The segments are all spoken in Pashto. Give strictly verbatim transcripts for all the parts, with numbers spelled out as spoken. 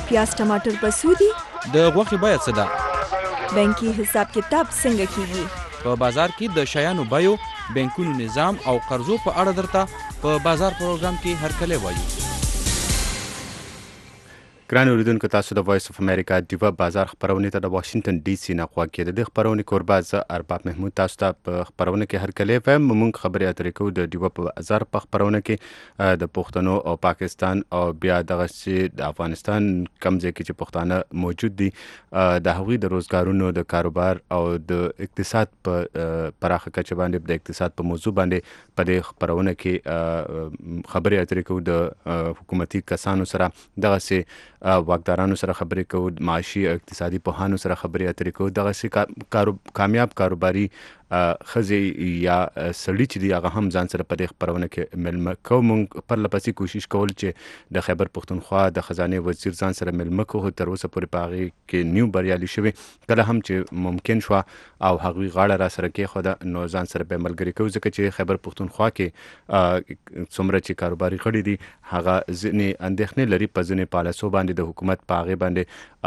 پیاز ټماټر په څو دي؟ د غوښې بیه څه ده؟ بانکي حساب کتاب څنګه کیږي؟ په بازار کې د شیانو بیو، بانکونو نظام او قرضو په اړه درته په بازار پروګرام کې هرکلی وایو. ګران اوریدونکو، تاسو د وایس اف امریکا ډیوا بازار خبرونې ته د واشنگټن ډي سي نه غوږ کېده. د خبرونې کوربه زه ارباب محمود تاسو ته په خبرونه کې هرکلی وایم. موږ خبرې اترې کوو د ډیوا په بازار په خبرونه کې د پښتنو او پاکستان او بیا دغه چې د افغانستان کوم ځای کې چې پښتانه موجود دي د هغوی د روزګارونو د کاروبار او د اقتصاد په پراخه کچه باندې د اقتصاد په موضوع باندې په دې خبرونه کې خبرې اترې کوو. د حکومتي کسانو سره دغسې واکدارانو سره خبرې کوو، معاشي او اقتصادي پوهانو سره خبرې اترې کوو. دغسې کارو کامیاب کاروباري ښځې یا سړي چې دي هغه هم ځان سره په دې خپرونه کې مېلمه کوو. موږ پرله پسې کوشش کول چې د خیبر پښتونخوا د خزانې وزیر ځان سره مېلمه کوو. تر اوسه پورې په هغې کې نیو بریالي شوي. کله هم چې ممکن شوه او هغوی غاړه را سره کېښوده نو ځان سره به یې ملګري کوو، ځکه چې خیبر پښتونخوا کې څومره چې کاروباري غړي دي هغه ځینې اندېښنې لري په ځینې پالیسو باندې د حکومت په هغې باندې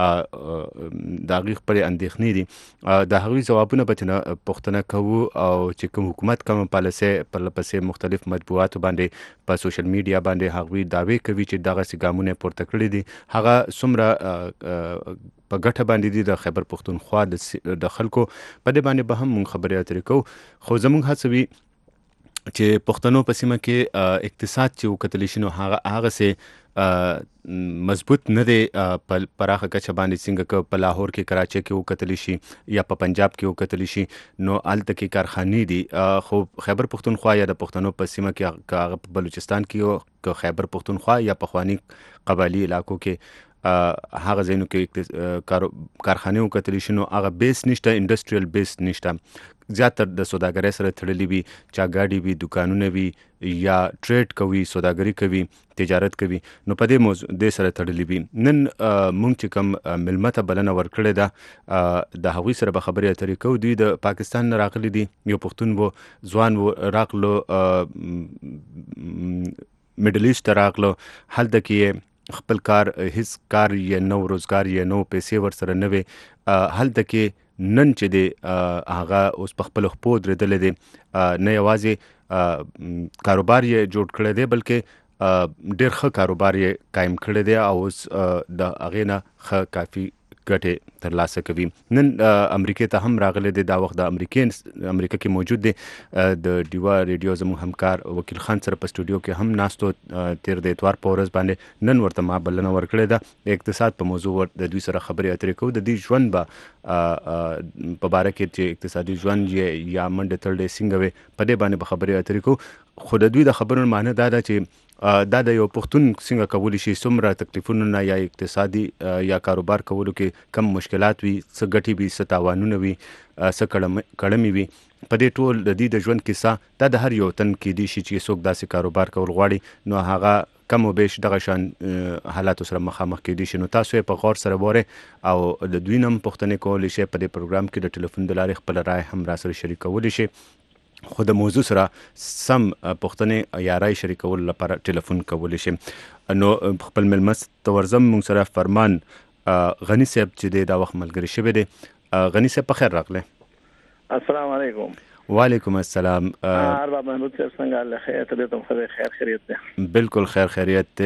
د هغوی خپلې اندېښنې دي. د هغوی ځوابونه به ترېنه پوښتنه کوو او چې کوم حکومت کوم پالیسۍ پرله پسې مختلف مطبوعاتو باندې په سوشل میډیا باندې هغوی دعوې کوي چې دغسې ګامونه یې پورته کړي دي، هغه څومره په ګټه باندې دي د خیبر پښتونخوا د خلکو. په دې باندې به هم موږ خبرې اترې کوو. خو زموږ هڅه وي چې پښتنو په سیمه کې اقتصاد چې وکتلی شي نو هغه هغسې مضبوط نه دی په پراخه کچه باندې څنګه که په لاهور کې، کراچۍ کې وکتلی شي یا په پنجاب کې وکتلی شي نو هلته کې کارخانې دي. خو خیبر پښتونخوا یا د پښتنو په سیمه کې که هغه په بلوچستان کې او که خیبر پښتونخوا یا پخواني قبایلي علاقو کې هغه ځایونو کې کارخانې وکتلی شي نو هغه بیس نشته، انډسټریل بیس نشته. زیاتر د سوداګرۍ سره تړلي وي، چاګاډي وي، دوکانونه وي یا ټریډ کوي، سوداګري کوي، تجارت کوي، نو په دې موضوع دې سره تړلي وي. نن موږ چې کوم مېلمه ته بلنه ورکړې ده د هغوی سره به خبرې اترې کوو. دوی د پاکستان نه راغلي دي، یو پښتون و، ځوان و، راغلو میډل ایسټ ته راغلو. هلته کې خپل کار هیڅ کار یې نو، روزګار یې نو، پیسې ورسره نه وې. هلته کې نن چې دی هغه اوس په خپلو خپو درېدلی دی، نه یوازې کاروبار یې جوړ کړی دی بلکې ډېر ښه کاروبار یې قایم کړی دی او اوس د هغې نه ښه کافي ګټې ترلاسه کوي. نن امریکې ته هم راغلی دی، دا وخت د امریکې امریکا کې موجود دی. د ډیوا ریډیو زموږ همکار وکیل خان سره په سټوډیو کې هم ناستو تېر د اتوار په ورځ باندې. نن ورته ما بلنه ورکړې ده د اقتصاد په موضوع د دوی سره خبرې اترې کوو. د دوی ژوند به په باره کې چې اقتصادي ژوند یې یا منډې تړلې څنګه وې په دې باندې به خبرې اترې کوو. خو د دوی د خبرو معنی دا ده چې دا د یو پښتون څنګه کولی شي څومره تکلیفونه نه یا اقتصادي یا کاروبار کولو کې کم مشکلات وي، څه ګټې وي، څه تاوانونه وي، څه کړمې وي. په دې ټول د دې د ژوند کیسه دا د هر یو تن کېدی شي چې څوک داسې کاروبار کول غواړي نو هغه کم و بیش دغه شان حالاتو سره مخامخ کېدی شي. نو تاسو یې په غور سره وورئ او د دوی نه هم پوښتنې کولی شئ. په دې پروګرام کې د ټلیفون د لارې خپله رایه هم را سره شریکولی شئ. خو د موضوع سره سم پوښتنې یا رای شریکولو لپاره ټلیفون کولی شئ. نو خپل مېلمه ته ورځم. موږ سره فرمان غني صاحب چې دی دا وخت ملګری شوی دی. غني صاحب په خیر راغلی. السلام علیکم. وعلیکم السلام. ارباب محمود صاحب څنګه الله خیر ته ته خیر خیریت ده؟ بالکل خیر خیریت ده.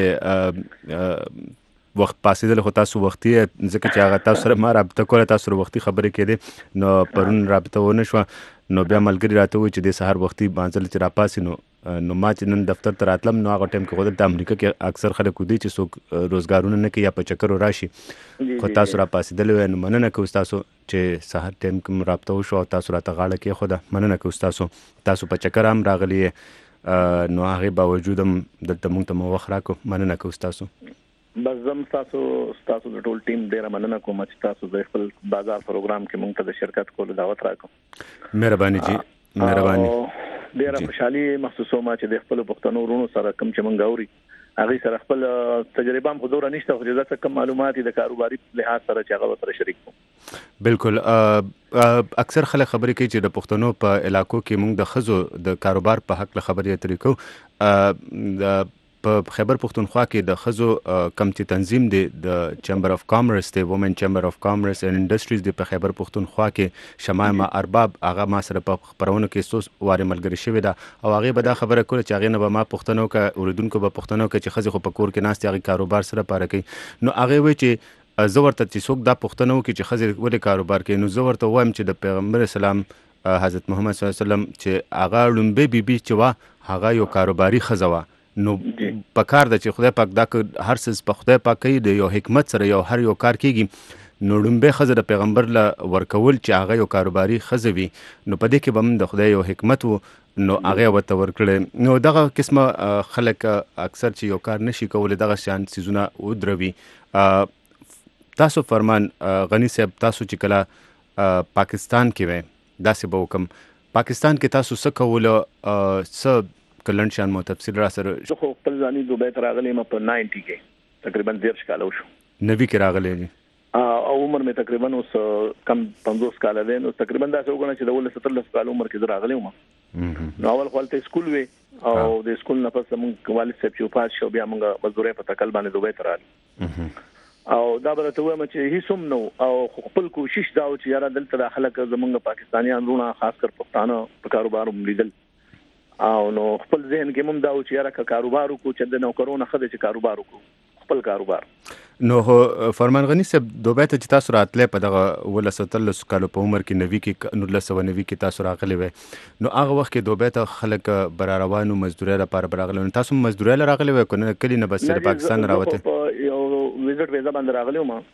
وخت پاسېدل خو تاسو وختي ځکه چې هغه تاسو سره ما رابطه کوله، تاسو سره وختي خبرې کېدې نو پرون رابطه ونه شوه. نو بیا ملګري راته وویل چې د سهار وختي مانځل چې راپاسې نو نو ما چې نن دفتر ته راتلم نو هغه ټایم کې خو دلته امریکا کې اکثر خلک ودي چې څوک روزګارونه نه کوي یا په چکرو راشي، خو تاسو راپاسېدلی وی. نو مننه کوو ستاسو چې سهار ټایم کې رابطه وشوه او تاسو راته غاړه کېښوده. مننه کوو ستاسو. تاسو په چکر هم راغلي نو هغې باوجود هم دلته موږ ته مو وخت راکړو. مننه کوو ستاسو. بس زم تاسو تاسو د ټول ټیم ډیره مننه کوم چې تاسو د خپل بازار پروګرام کې موږ ته د شرکت کولو دعوت راکړو. مهرباني جی، مهرباني. ډیره خوشحالي محسوسوم چې د خپل پښتنو ورونو سره کوم چې موږ اوري هغه سره خپل تجربه هم حضور نشته، خو ځکه کم معلومات د کاروباري لحاظ سره چې هغه سره شریک کوم. بالکل. اکثر خلک خبرې کوي چې د پښتنو په علاقو کې موږ د ښځو د کاروبار په حق له خبرې اترې کوو. په خیبر پښتونخوا کې د ښځو کم چې تنظیم دی د چیمبر اف کامرس دی وومن چیمبر اف کامرس اینڈ انډسټریز دی په خیبر پښتونخوا کې شمایمه ارباب هغه ما سره په خپرونو کې څو وارې ملګري شوې ده او هغې به دا خبره کوله چې هغې نه به ما پوښتنه وکړه اوریدونکو به پوښتنه وکړه چې ښځې خو په کور کې ناستې هغې کاروبار سره پاره کوي نو هغې وایي چې زه ورته چې څوک دا پوښتنه وکړي چې ښځې ولې کاروبار کوي نو زه ورته وایم چې د پیغمبر اسلام حضرت محمد صلی الله علیه وسلم چې هغه لومبۍ بیبي چې وه هغه یو کاروباري ښځه وه نو په کار ده چې خدای پاک دا هر څه په خدای پاک کوي د یو حکمت سره یو هر یو کار کیږي نو لومبۍ ښځه د پیغمبر له ورکول چې هغه یو کاروباري ښځه وي نو په دې کې به هم د خدای یو حکمت و نو هغه ورته ورکړی نو دغه قسمه خلک اکثر چې یو کار نشي کولی دغه شان څیزونه ودروي تاسو فرمان غنی صاحب تاسو چې کله پاکستان کې وئ داسې به وکم پاکستان کې تاسو څه کوله څه کلن شان مو تفصیل را سره زه خو خپل ځاني دوبۍ ته راغلی یم په ناینټي کې تقریبا دېرش کاله وشو نوي کې راغلی دي او عمر مې تقریبا اوس کم پنځوس کاله دی نو تقریبا داسې وګڼه چې د اوولس اتلس کال عمر کې زه راغلی وم نو اول خو هلته سکول وی او د سکول نه پس زموږ والد صاحب چې وفات شو بیا موږ مزدورۍ په تکل باندې دوبۍ ته رالو او دا به ته وایم چې هیڅ هم نو او خپل کوشش دا و چې یاره دلته د خلک زموږ پاکستانیان رونه خاص کر پښتانه په کاروبار هم لیدل او نو خپل ذهن کې مم دا و چې یاره کاروبار وکړو چې د نوکرونو ښه دی چې کاروبار وکړو خپل کاروبار نو فرمان غنی صاحب دوبۍ ته چې تاسو راتلئ په دغه اوولس اتلس کالو په عمر کې نوي کې نولس سوه نوي کې تاسو راغلي وئ نو هغه وخت کې دوبۍ ته خلک برا روانو مزدورۍ لپاره به راغلي نو تاسو مزدورۍ له راغلي وئ که نه کلي نه بس د پاکستان نه راوتئ یو ویزټ ویزا باندې راغلی وم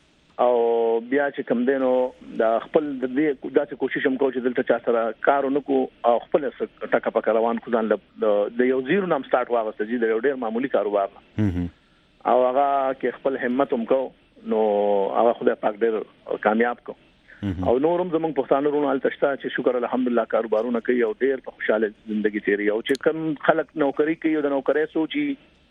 او بیا چې کوم دی نو د خپل د دې داسې کوشش هم کوم چې دلته چا سره کار ونه کو او خپل ټکه پکه روان کو ځان د یو زیرو نام سٹارټ واغسته چې د یو ډېر معمولی کاروبار نه او هغه کې خپل همت هم کو نو هغه خدای پاک ډېر کامیاب کو او نورم زمونږ پښتانه رونه حالت شته چې شکر الحمدلله کاروبارونه کوي او ډېر په خوشاله ژوندۍ تیري او چې کوم خلک نوکری کوي او د نوکری سوچي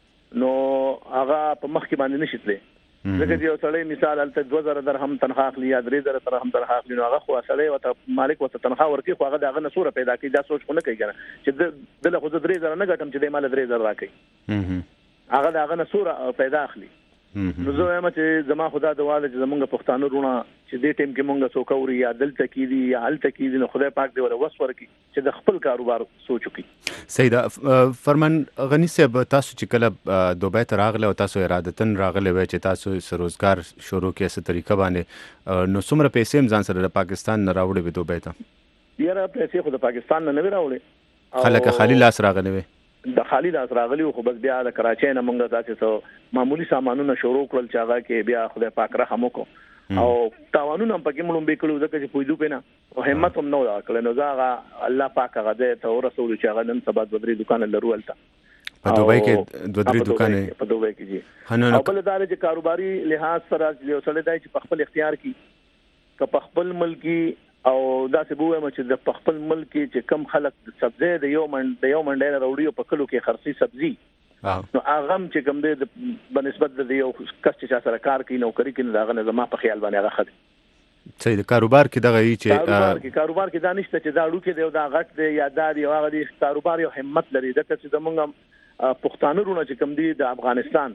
نو هغه په مخ کې باندې نشي تللی ځکه چې یو سړی مثال هلته دوه زره درهم تنخواه اخلي یا درې زره درهم تنخواه اخلي نو هغه خو سړی ورته مالک ورته تنخواه ورکوي خو هغه د هغه نه سوره پیدا کوي دا سوچ خو نه کوي که نه چې دله خو زه درې زره نه ګټم چې دی ماله درې زره راکوي هغه د هغه نه سوره پیدا اخلي نو زه وایم چې زما خدا دعا ده چې زمونږ پښتانه رونه چې دې ټیم کې مونږ څوک اوري یا دلته کې دي یا هلته کې دي نو خدای پاک دې ولا وس ورکړي چې د خپل کاروبار سوچ وکړي صحیح ده فرمان غنی صاحب تاسو چې کله دوبۍ ته راغلی او تاسو ارادتن راغلی وئ چې تاسو څه روزګار شروع کړئ څه طریقه باندې نو څومره پیسې هم ځان سره د پاکستان نه راوړې وې دوبۍ ته یاره پیسې خو د پاکستان نه نه وې راوړې خلک خالي لاس راغلی وې د خالي لاس راغلی خو بس بیا د کراچۍ نه مونږ داسې څه معمولی سامانونه شروع کړل چې هغه کې بیا خدای پاک رحم وکړو او تاوانونه هم پکې مړم به کړو ځکه چې پویدو په نه او همت هم نو راکړل نو هغه الله پاک هغه دې ته ورسول چې هغه نن سبا د درې دکان لرو ولته په دوبۍ کې دوه درې دکانې په دوبۍ کې جی او بل دا چې کاروباري لحاظ سره یو سړی دی چې په خپل اختیار کې که په خپل ملکی او دا څه بوم چې د خپل ملک چې کم خلک د سبزی د یو من د یو منډه وروړي په کلو کې خرسي سبزی نو هغه چې کم دی په نسبت د یو کس چې سره کار کوي نو کوي کنه دا نه زما په خیال باندې هغه خدي صحیح د کاروبار کې دغه ای چې کاروبار کې کاروبار کې دا نشته چې دا اړو کې دی دا غټ دی یا دا دی هغه دی کاروبار یو همت لري دا چې زمونږ پښتانه رونه چې کم دی د افغانستان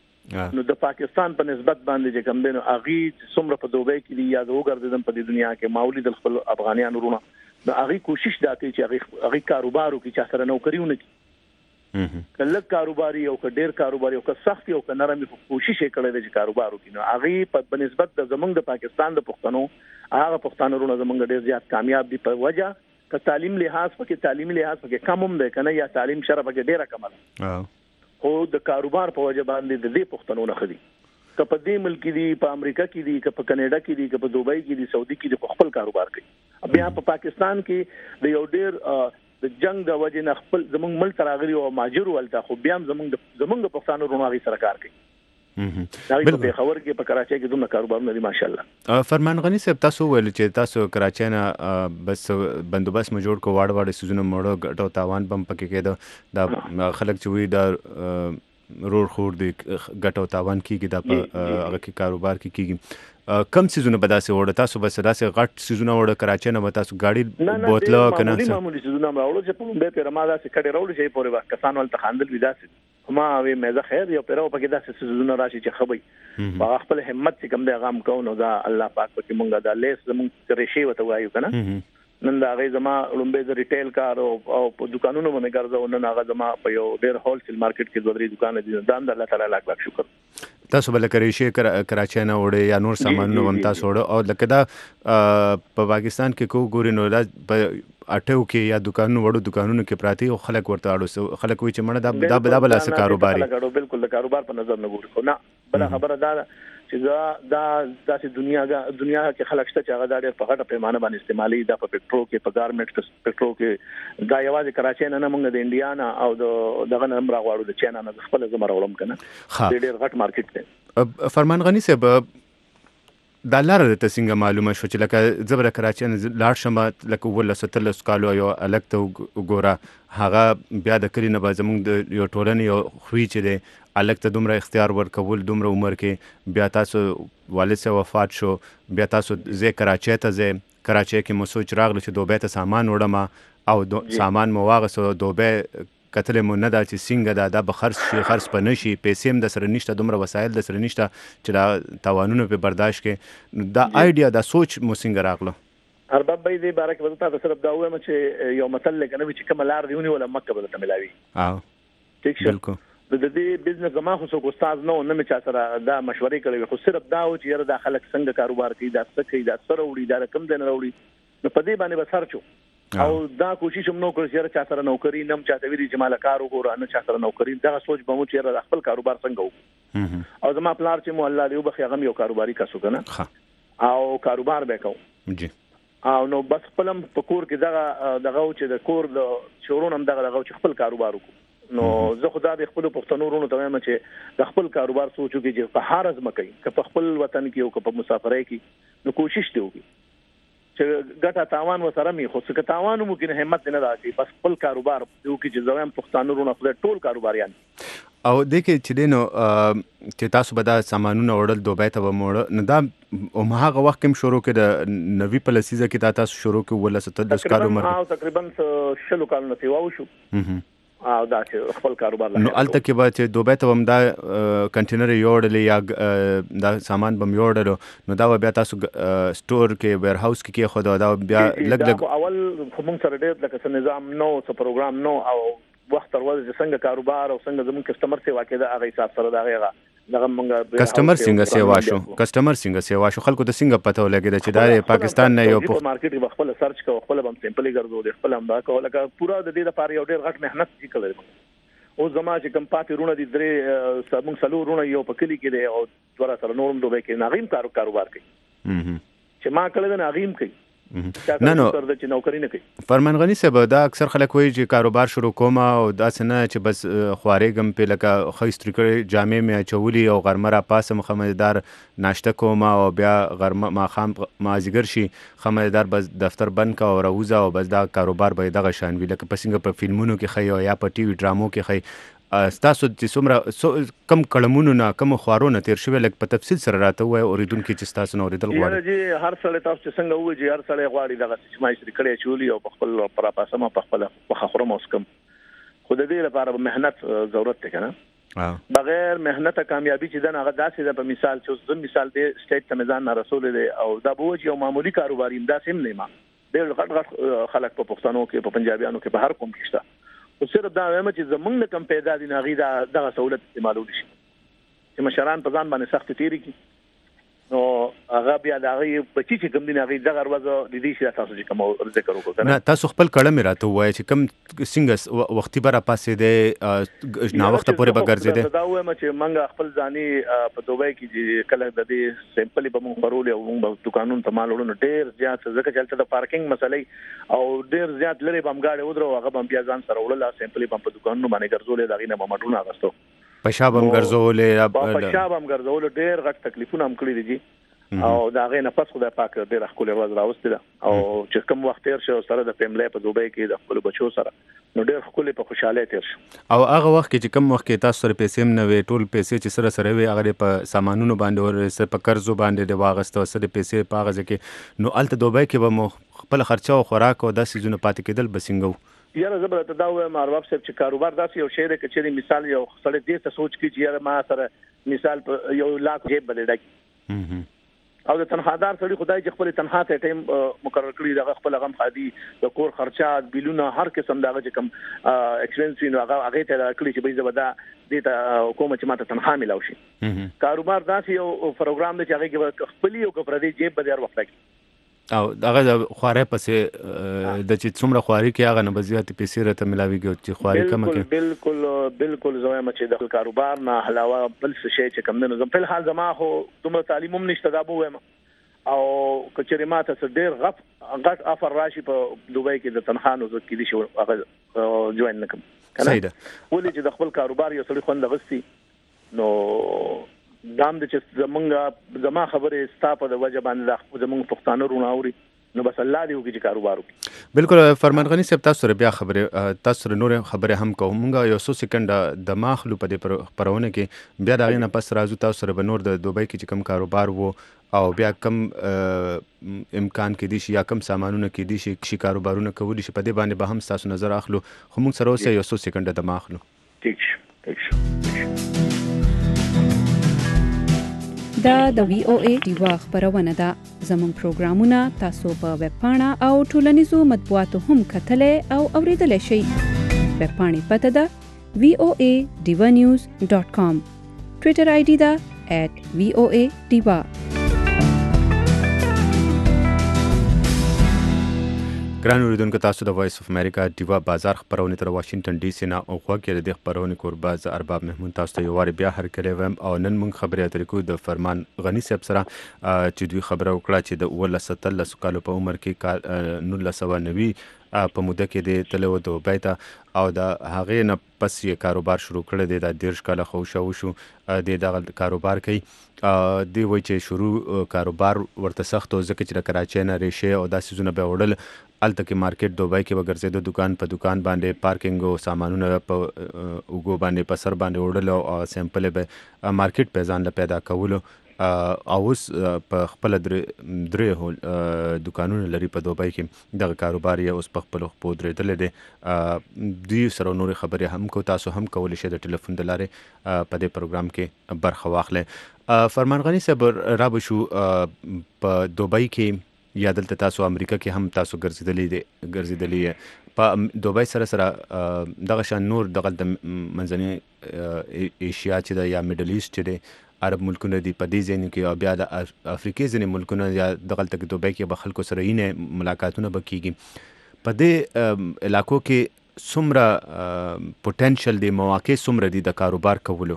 نو د پاکستان په نسبت باندې چې کوم دینو اغي څومره په دوبۍ کې دی یا وګرځیدم په دنیا کې ماولی د خپل افغانانو رونه نو اغي کوشش دا کوي چې اغي اغي کاروبار وکړي چې سره نوکریونه کوي کله کاروباري او ډېر کاروباري او که سخت او که نرمي کوشش کړي چې کاروبار وکړي نو اغي په نسبت د زمونږ د پاکستان د پښتنو هغه پښتانه رونه زمونږ ډېر زیات کامیاب دي په وجه که تعلیم لحاظ پکې تعلیمي لحاظ پکې کم هم ده کنه یا تعلیم شرف پکې ډېره کم ده خو د کاروبار په وجه باندې د دې پښتنو نه خدي که په دې ملک دي په امریکا کې دي که په کینیډا کې دي که په دوبۍ کې دي سعودي کې دي په خپل کاروبار کوي بیا په پاکستان کې د یو ډېر د جنگ د وجه نه خپل زمونږ ملک راغلي او ماجر ولته خو بیا زمونږ زمونږ پښتانه رونغي سره کار کوي دا په خبر کې په کراچۍ کې دومره کاروبارونه دي ماشاءالله فرمان غنی صاحب تاسو ویل چې تاسو کراچۍ نه بس بندوبست مو جوړ کو واړ واړ سيزونه مړو ګټو تاوان بم پکې کېده دا خلک چې وي دا رور خور دی ګټه او تاوان کیږي دا په هغه کې کاروبار کې کیږي کم سيزونه به داسې وړه تاسو به داسې غټ سيزونه وړه کراچۍ نه به تاسو ګاډي بوتله کنه معمولی معمولی سيزونه راوړو چې په مبه پر ما داسې کډې راوړو چې پورې وخت کسان ول تخاندل وي داسې ما وی مزه خیر یو پیرو پکې داسې سيزونه راشي چې خبي په خپل همت چې کم دی غام کو نو دا الله پاک پکې مونږه دا لیس زمونږ ترې شی وته وایو کنه نن دا غي زما لومبه د ریټیل کار او په دکانونو باندې ګرځاو نن هغه زما په یو ډېر هول سیل مارکیټ کې دوه درې دکان دي دا د الله تعالی لاک لاک شکر تاسو بل کری شي کراچۍ نه وړي یا نور سامانونه هم تاسو وړو او لکه دا په پاکستان کې کو ګوري نو دا اټو کې یا دکانونو وړو دکانونو کې پراتی او خلک ورته اړو خلک وي چې مړه دا دا بل څه کاروباري بالکل د کاروبار په نظر نه ګوري خو نه بل خبره دا چې دا دا داسې دنیا دنیا کې خلک شته چې هغه د ډېر په غټه پیمانه باندې استعمالي دا په پټرول کې په ګارمنټ کې پټرول کې دا یوازې کراچۍ نه نه مونږ د انډیا نه او د دغه نه راغواړو د چاینا نه خپل زمره وړم کنه ډېر غټ مارکیټ دی فرمان غنی صاحب دا لاره د څنګه معلومه شو چې لکه زبر کراچۍ نه لاړ شم لکه ول ستل سکالو یو الګ ته ګوره هغه بیا د کلی نه به زموږ د یو ټولنې یو خوې چې دی الګ ته دومره اختیار ورکول دومره عمر کې بیا تاسو والد سره وفات شو بیا تاسو زه کراچۍ ته زه کراچۍ کې مو سوچ راغله چې دوبه ته سامان وړم او دو سامان مو واغسو دوبه کتل مو نه دا چې څنګه دا د بخرس شي خرڅ پنه شي پیسې هم د سره نشته دومره وسایل د سره نشته چې دا توانونه په برداشت کې دا آیډیا دا سوچ مو څنګه راغله ارباب به دې بارک وځه تاسو صرف دا وایم چې یو مثال لګنه چې کوم لار دیونی ولا مکه بل ته ملاوي اه ٹھیک شه بالکل د دې بزنس زما خو څوک استاد نو نه مې چا سره دا مشورې کړې خو صرف دا و چې یاره دا خلک څنګه کاروبار کوي دا څه کوي دا سره وړي دا کم دین راوړي نو په دې باندې به سر چو او دا کوشش هم نو کړی چې چا سره نوکری نم چاته ویری چې مال کار وګوره نه چا سره نوکری دا سوچ به مو چې خپل کاروبار څنګه وو او زما پلار چې مو الله دې وبخي هغه یو کاروباري کسو کنه او کاروبار وکاو جی او نو بس خپلم په کور کې دغه دغه چې د کور د شورونم دغه دغه چې خپل کاروبار وکړو نو زه خدا د خپل پښتنو ورونو ته وایم چې د خپل کاروبار سوچو کې چې په هر ځم کوي که په خپل وطن کې او که په مسافرۍ کې نو کوشش دی وکړي چې ګټه تاوان وسره می خو څه تاوان مو کې همت نه راځي بس خپل کاروبار یو کې چې زویم پښتانه رونه خپل ټول کاروباریان او د کې چې دینو چې تاسو به دا سامانونه وړل دوبه ته وموړ نه دا او هغه وخت کوم شروع کې د نوی پالیسیزه کې تاسو شروع کې ولا ست د کارو مر تقریبا شلو کال نه سیوا وشو او دا چې خپل کاروبار نو الته کې به چې دوبه ته هم دا کنټینر یوړل یا دا سامان بم یوړل نو دا بیا تاسو سٹور کې ویر هاوس کې خو دا بیا لګ لګ اول کوم سره ډېر لکه نظام نو څه پروګرام نو او وخت تر ورځې څنګه کاروبار او څنګه زموږ کسٹمر سیوا کې دا هغه حساب سره دا هغه دغه مونږه کسٹمر څنګه سیوا شو کسٹمر څنګه سیوا شو خلکو ته څنګه پته ولګی چې دا پاکستان نه یو په مارکیټ کې خپل سرچ کوو خپل هم سیمپل ګرځو خپل هم دا کوو لکه پورا د دې لپاره یو ډېر غټ مهنت وکړل او زما چې کم پاتې رونه دي درې سمون سلو رونه یو په کلی کې دی او ورا سره نورم دوبه کې ناغیم کارو کاروبار کوي چې ما کله د ناغیم کوي نه نو فرمان غنی صاحب دا اکثر خلک وایي چې کاروبار شروع کوم او دا څنګه چې بس خوارېږم په لکه خېستري کړي جامې مې چولی او غرمه را پاسم خمدار ناشته کوم او بیا غرمه ما خام مازیګر شي خمدار بس دفتر بند کا او راوځه او بس دا کاروبار به دغه شان وی لکه پسنګ په فلمونو کې خي او یا په ټي وي ډرامو کې خي تاسو چې څومره کم کلمونو نه کم خوارونه تیر شوی لکه په تفصیل سره راته وای اوریدونکو چې تاسو نو اوریدل غواړي جی هر څړې تاسو څنګه وای جی هر څړې غواړي دغه چې ما یې کړی چولی او خپل پر پاسمه په خپل وخخره موسکم خو د دې لپاره مهنت ضرورت دی کنه بغیر مهنت کامیابی چې دغه داسې د مثال چې زم مثال دی سټیټ تمزان رسول دی او دا بوج یو معمولی کاروباري امدا سیم نه ما ډېر غټ غټ خلک په پښتنو کې په پنجابیانو کې په هر کوم کې شته او صرف دا وایم چې زمونږ کم پیدا دي ناغي دا دغه سہولت استعمالول شي چې مشران په ځان باندې سخت تیری کی نو هغه بیا دا غي په چې کوم دي ناغي دغه ورځ د دې شي تاسو چې کوم ذکر وکړه نه تاسو خپل کړه مې راته وای چې کوم څنګه وختي برا پاسې ده نا وخت پورې بغرځي ده دا وایم چې منګه خپل ځاني په دوبه کې چې کله د دې سیمپل به مونږ خورول او مونږ دکانونو ته مال وړو ډېر زیات ځکه چې د پارکینګ مسلې او ډېر زیات لري بم گاډي ودرو هغه بم بیا ځان سره وړل سیمپل په دکانونو باندې ګرځولې دا غینه مټونه اغستو پښاب هم ګرځولې پښاب هم ګرځول ډېر غټ تکلیفونه هم کړی دي او دا غي نه پس خدای پاک ډیر خپل ورځ راوستي او چې کوم وخت تیر شو سره د فیملی په دوبۍ کې د خپل بچو سره نو ډیر خپل په خوشاله تیر شو او هغه وخت کې چې کوم وخت کې تاسو سره پیسې نه وي ټول پیسې چې سره سره وي هغه په سامانونو باندې او سره په قرضو باندې د واغسته سره پیسې په هغه کې نو الته دوبۍ کې به مو خپل خرچه او خوراک او داسې زونه پاتې کېدل بسنګو یاره زبر ته دا وایم مارواف صاحب چې کاروبار داسې یو شی دی چې مثال یو سړی دې ته سوچ کی چې یاره ما سره مثال یو لاک جیب بدل ډک او د تنخوادار سړي خدای چې خپل تنخواه ته ټیم مقرر کړی دا خپل غم خادي د کور خرچات بیلونه هر قسم دغه چې کوم ایکسپنس نو هغه هغه ته کړی چې به زبدا د ته حکومت چې ماته تنخواه ملاوي شي کاروبار داسې یو پروګرام دی چې هغه کې خپل یو کفردي جیب به هر وخت کې او هغه خواره پسې د چې څومره خواري کې هغه نه بزیات پیسې راته ملاويږي چې خواري کم کې بالکل بالکل زما چې د کاروبار نه علاوه بل څه شي چې کم نه زم په حال زما خو دومره تعلیم هم نشته دا بوم او کچېره ماته څه ډېر غف غټ افر راشي په دوبۍ کې د تنخانو زکې دي شو هغه جوین نکم صحیح ده ولې چې د خپل کاروبار یو سړي خوند غسي نو دام د چې زمونږ زما خبره ستاپه د وجه باندې زمونږ پښتانه روناوري نو بس الله دې وکړي چې کاروبار وکړي بالکل فرمان غنی صاحب تاسو سره بیا خبره تاسو سره نور خبره هم کوم موږ یو څو سکند د ماخلو په دې پرونه کې بیا دا غینه پس راځو تاسو سره بنور د دوبۍ کې چې کم کاروبار وو او بیا کم امکان کې دي شي یا کم سامانونه کې دي شي شي کاروبارونه کولی شي په دې باندې به هم تاسو نظر اخلو خو موږ سره اوسه یو څو سکند د ماخلو ٹھیک ٹھیک دا د وی او ای دیوا خبرونه ده زموږ پروګرامونه تاسو په ویب پاڼه او ټولنیزو مطبوعاتو هم کتلای او اوریدلای شئ ویب پاڼې پته ده وی او ای ډیوا نیوز ډاٹ کام ټویټر آی ډي ده ایٹ وی او ای ډیوا ګران اوریدونکو تاسو د وایس اف امریکا دیوا بازار خبرونه تر واشنگټن ډي سي نه او خو کې د خبرونه کورباز ارباب محمود تاسو ته یو واری بیا هر کله ویم او نن موږ خبرې اترې کوو د فرمان غنی صاحب سره چې دوی خبره وکړه چې د اول ستل کالو په عمر کې نولس سوه نوي په موده کې د تلو دوبۍ ته او د هغې نه پس یې کاروبار شروع کړی دی د دیرش کاله خو شو شو د دغه کاروبار کوي دی وایي چې شروع کاروبار ورته سخت او ځکه چې د کراچۍ نه ریشې او داسې ځونه به وړل الته کې مارکیټ دوبۍ کې به ګرځېده دکان په دکان باندې پارکینګ او سامانونه په اوګو باندې په سر باندې وړل او سیمپل به مارکیټ په ځان له پیدا کولو او اوس په خپل درې دکانونه لري په دوبۍ کې دغه کاروبار یې اوس په خپل خپو درېدلی دی دوی سره نورې خبرې هم کو تاسو هم کولی شئ د ټلیفون د لارې په دې پروګرام کې برخه واخلئ فرمان غنی صاحب را به شو په دوبۍ کې یا دلته تاسو امریکا کې هم تاسو ګرځېدلی دی ګرځېدلی په دوبۍ سره سره دغه شان نور دغه د منځنۍ ایشیا چې ده یا میډل ایسټ چې دی عرب ملکونه دي په دې ځایونو کې او بیا د افریقې ځینې ملکونه یا دغلته کې دوبۍ کې به خلکو سره یې ملاقاتونه به کېږي په دې علاقو کې څومره پوټینشل دی مواقع څومره دي د کاروبار کولو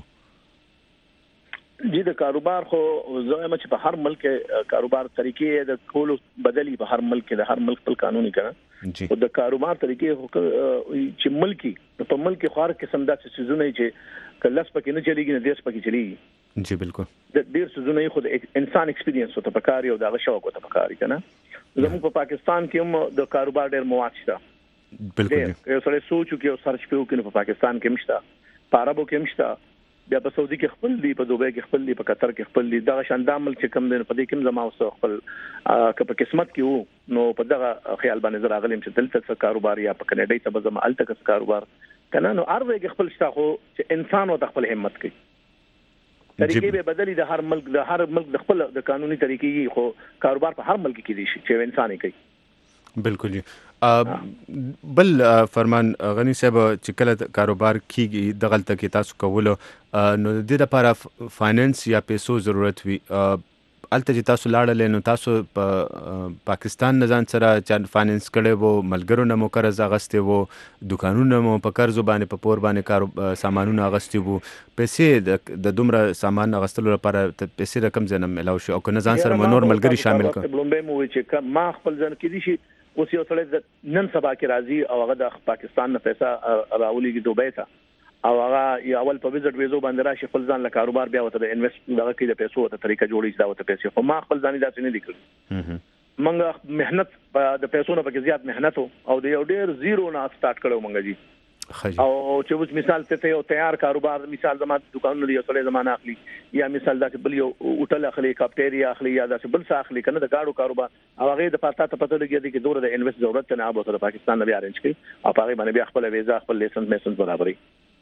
جی د کاروبار خو زما چې په هر ملک کاروبار طریقې د کولو بدلی په هر ملک د هر ملک خپل قانوني کړه او د کاروبار طریقې چې ملکی په ملک خور قسم داسې سيزونه چې کله سپکې نه چلیږي نه دیش پکې چلیږي جی بالکل د ډیر سيزونه خو د انسان ایکسپیرینس او تفکر او د شوق او تفکر کنه زموږ په پاکستان کې هم د کاروبار ډیر مواد شته بالکل یو سره سوچو کې او سرچ پیو کې په پاکستان کې مشته په عربو کې مشته بیا په سعودي کې خپل دی په دوبۍ کې خپل دی په قطر کې خپل دی دغه شاندام ملک چې کم دی په دې کې زما اوس خپل که په قسمت کې وو نو په دغه خیال باندې زه راغلم چې دلته څه کاروبار یا په کینیډا ته به زما الته څه کاروبار کنه نو ارزه کې خپل شته خو چې انسان او خپل همت کوي طریقې به بدلی د هر ملک د هر ملک د خپل د قانوني طریقې خو کاروبار په هر ملک کې دي چې انسان یې کوي بالکل جی بل فرمان غنی صاحب چې کله کاروبار کیږي دغلته کې تاسو کولو نو د دې لپاره فاینانس یا پیسو ضرورت وي الته چې تاسو لاړل نو تاسو په پاکستان نه ځان سره چې فاینانس کړي وو ملګرو نه مو قرض اغستې وو دکانونو مو په قرض باندې په پور باندې کار سامانونه اغستې وو پیسې د دومره سامان اغستلو لپاره پیسې رقم ځنه ملاو شو او که نه ځان سره نور ملګری شامل کړ بلومبه مو چې ما خپل ځن کې دي شي اوس یو سړی نن سبا کې راځي او هغه د پاکستان نه پیسې راولېږي دوبۍ ته او هغه یو اول په ویزټ ویزو باندې راشي خپل ځان له کاروبار بیا وته د انویسټ دغه کې د پیسو ته طریقه جوړی دا وته پیسې خو ما خپل ځان داسې نه لیکل منګه مهنت د پیسو نه پکې زیات مهنت او د یو ډیر زیرو نه سٹارټ کړو منګه جی او چې اوس مثال ته یو تیار کاروبار مثال زما دکانونه دی سره زمانه اخلي یا مثال دا بل یو هوټل اخلي کاپټيريا اخلي یا دا بل څه اخلي کنه د گاډو کاروبار هغه د پاتا ته پته لګي دي چې دوره د انویسټ ضرورت نه ابو ته پاکستان نه بیا ارنج کوي او هغه باندې بیا خپل ویزا خپل لیسنس میسنس برابري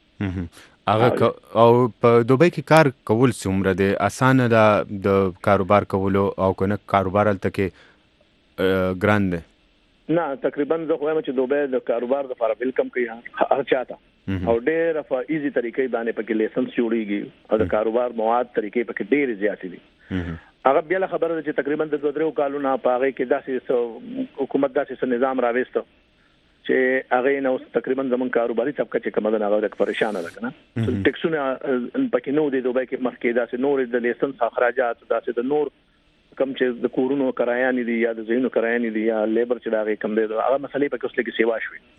هغه او په دوبۍ کې کار کول څومره دی اسانه ده د کاروبار کولو او کنه کاروبار تل کې ګران دی نه تقریبا زه خو هم چې دوبه د کاروبار د لپاره ویلکم کوي هر چاته او ډېر په ایزي طریقې باندې پکې لیسنس جوړیږي او د کاروبار مواد طریقې پکې ډېر زیات دي هغه بیا خبره ده چې تقریبا د دوه درو کالونو په هغه کې داسې حکومت داسې نظام راوېستو چې هغه نو تقریبا زمون کاروباري طبقه چې کومه نه هغه پریشان ده کنه ټیکسونه پکې نو دي دوبه کې مخکې داسې نور د لیسنس اخراجات داسې د نور کم چې د کورونو کرایانې دي یا د زینو کرایانې دي یا لیبر چې دا کم دي هغه مسلې په کوسله کې سیوا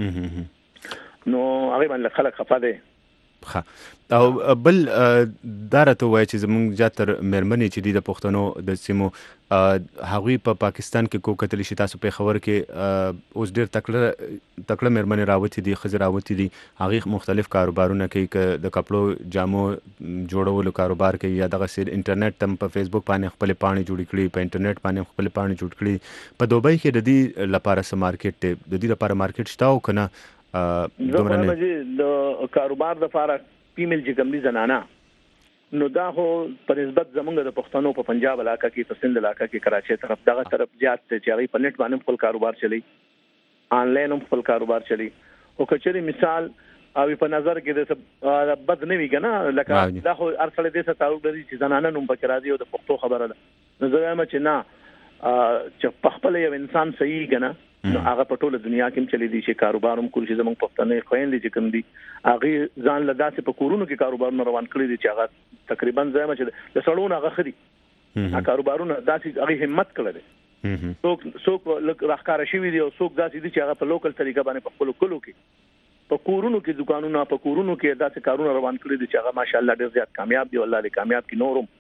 شوي نو هغه باندې خلک خفه دي ها او بل دارته وای چې زمونږ جاتر مرمنې چې د پښتنو د سیمو هغوی په پاکستان کې کو کتل شي تاسو په خبر کې اوس ډیر تکړه تکړه مرمنې راوتی دي خزر راوتی دي هغه مختلف کاروبارونه کوي ک د کپړو جامو جوړولو کاروبار کوي یا دغه سیر انټرنیټ تم په فیسبوک باندې خپل پاڼې جوړ کړي په انټرنیټ باندې خپل پاڼې جوړ کړي په دوبۍ کې د دې لپاره سم مارکیټ دی د دې لپاره مارکیټ شته او کنه دومره نه د کاروبار د لپاره فیمیل چې کوم دي زنانه نو دا هو په نسبت زمونږ د پښتنو په پنجاب علاقہ کې په سند علاقہ کې کراچي طرف دغه طرف زیات چې هغه په نت باندې خپل کاروبار چلی آنلاین هم خپل کاروبار چلی او کچري مثال او په نظر کې د بد نه وی کنه لکه دا خو ارسله دې ته تعلق لري چې زنانه نوم پکې راځي او د پښتو خبره ده نو زه وایم چې نه چې په خپل یو انسان صحیح کنه نو هغه په ټوله دنیا کې چلی دي چې کاروبار هم کول شي زموږ پښتنې خويندې چې کوم دي هغه ځان له داسې په کورونو کې کاروبارونه روان کړی دي چې هغه تقریبا زما چې د سړونو هغه خري هغه کاروبارونه داسې هغه همت کړل څوک څوک راخکار شي وي او څوک داسې دي چې هغه په لوکل طریقه باندې په خپل کلو کې په کورونو کې دکانونه په کورونو کې داسې کارونه روان کړی دي چې هغه ماشاءالله ډېر زیات کامیاب دي الله دې کامیاب کړي نورم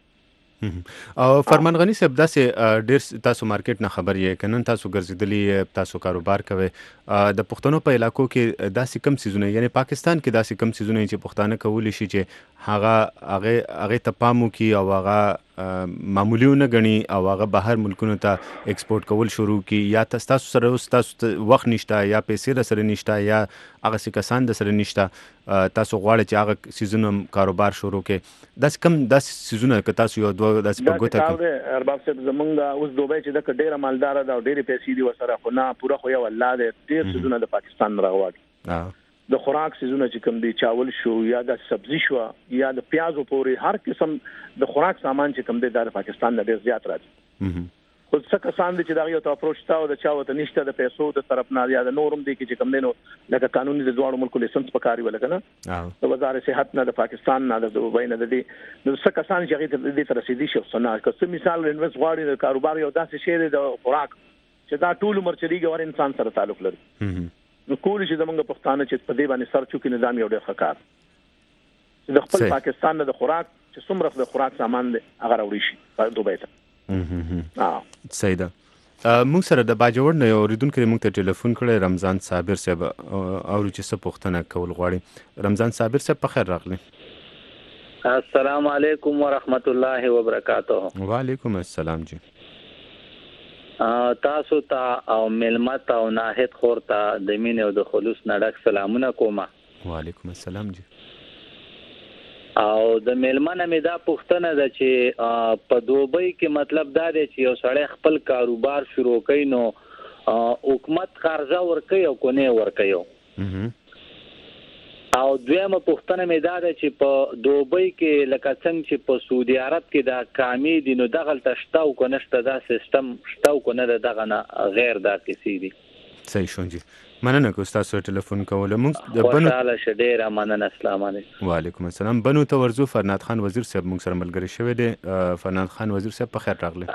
او فرمان غنی صاحب داسې ډېر تاسو مارکیټ نه خبر یې کنن تاسو ګرځیدلی تاسو کاروبار کوي د پښتنو په علاقو کې داسې کم سيزونه یعنی پاکستان کې داسې کم سيزونه چې پښتانه کولی شي چې هغه هغه هغه ته پامو کې او هغه معمولیونه غني او هغه بهر ملکونو ته ایکسپورټ کول شروع کی یا تاسو سره تاسو وخت نشته یا پیسې سره نشته یا هغه څه کسان د سره نشته تاسو غواړئ چې هغه سيزونه کاروبار شروع کړئ داسې کم داسې سيزونه که تاسو یو دوه داسې په ګوته کې ارباب صاحب زمونږ اوس دوبه چې د ډیره مالدار ده او ډیره پیسې دی وسره خو نه پوره خو یو الله دې ډیر سيزونه د پاکستان راغواړي د خوراک سيزونه چې کوم دي چاول شو یا د سبزي شو یا د پیازو پوري هر قسم د خوراک سامان چې کوم دي د پاکستان نه ډیر زیات راځي خو څه کسان دي چې دا یو ته اپروچ تاو د چاوته نشته د پیسو د طرف نه یا د نورم دي چې کوم دي نو لکه قانوني د دوه ملکو لیسنس پکاري ولکنه د وزارت صحت نه د پاکستان نه د دوبۍ نه د دي نو څه کسان چې د دې تر رسیدي شو سنا که مثال انویسټ غواړي د کاروبار یو داسې شی دی د خوراک چې دا ټول عمر چلیږي ور انسان سره تعلق لري نو کول شي زمونږ پښتانه چې په دې باندې سر چوکي نظام یو ډېر ښه کار چې د خپل پاکستان نه د خوراک چې څومره د خوراک سامان دی هغه راوړي شي په دوبۍ ته ها صحیح ده موږ سره د باجوړ نه یو ریدونکو موږ ته ټلیفون کړی رمضان صابر صاحب او چې څه پوښتنه کول غواړي رمضان صابر صاحب په خیر راغلی السلام علیکم ورحمت الله وبرکاته وعلیکم السلام جی تاسو ته او ملمت او ناهد خور ته د مين او د خلوص نډک سلامونه کومه وعلیکم السلام جی او د ملمنه مې دا پوښتنه ده چې په دوبۍ کې مطلب دا دی چې یو سړی خپل کاروبار شروع کوي نو حکومت قرضه ورکوي او کو نه ورکوي او دویمه پوښتنه مې دا ده چې په دوبۍ کې لکه څنګه چې په سعودي عرب کې دا کامي دي نو دغه تشتاو کو نشته دا سیستم شتاو کو نه دغه نه غیر دا کسی دي صحیح شو جی مننه کو تاسو ټلیفون کوله موږ د بنو تعالی شډیر مننه السلام علیکم وعلیکم السلام بنو ته ورزو فرناد خان وزیر صاحب موږ سره ملګری شوی دی فرناد خان وزیر صاحب په خیر راغلی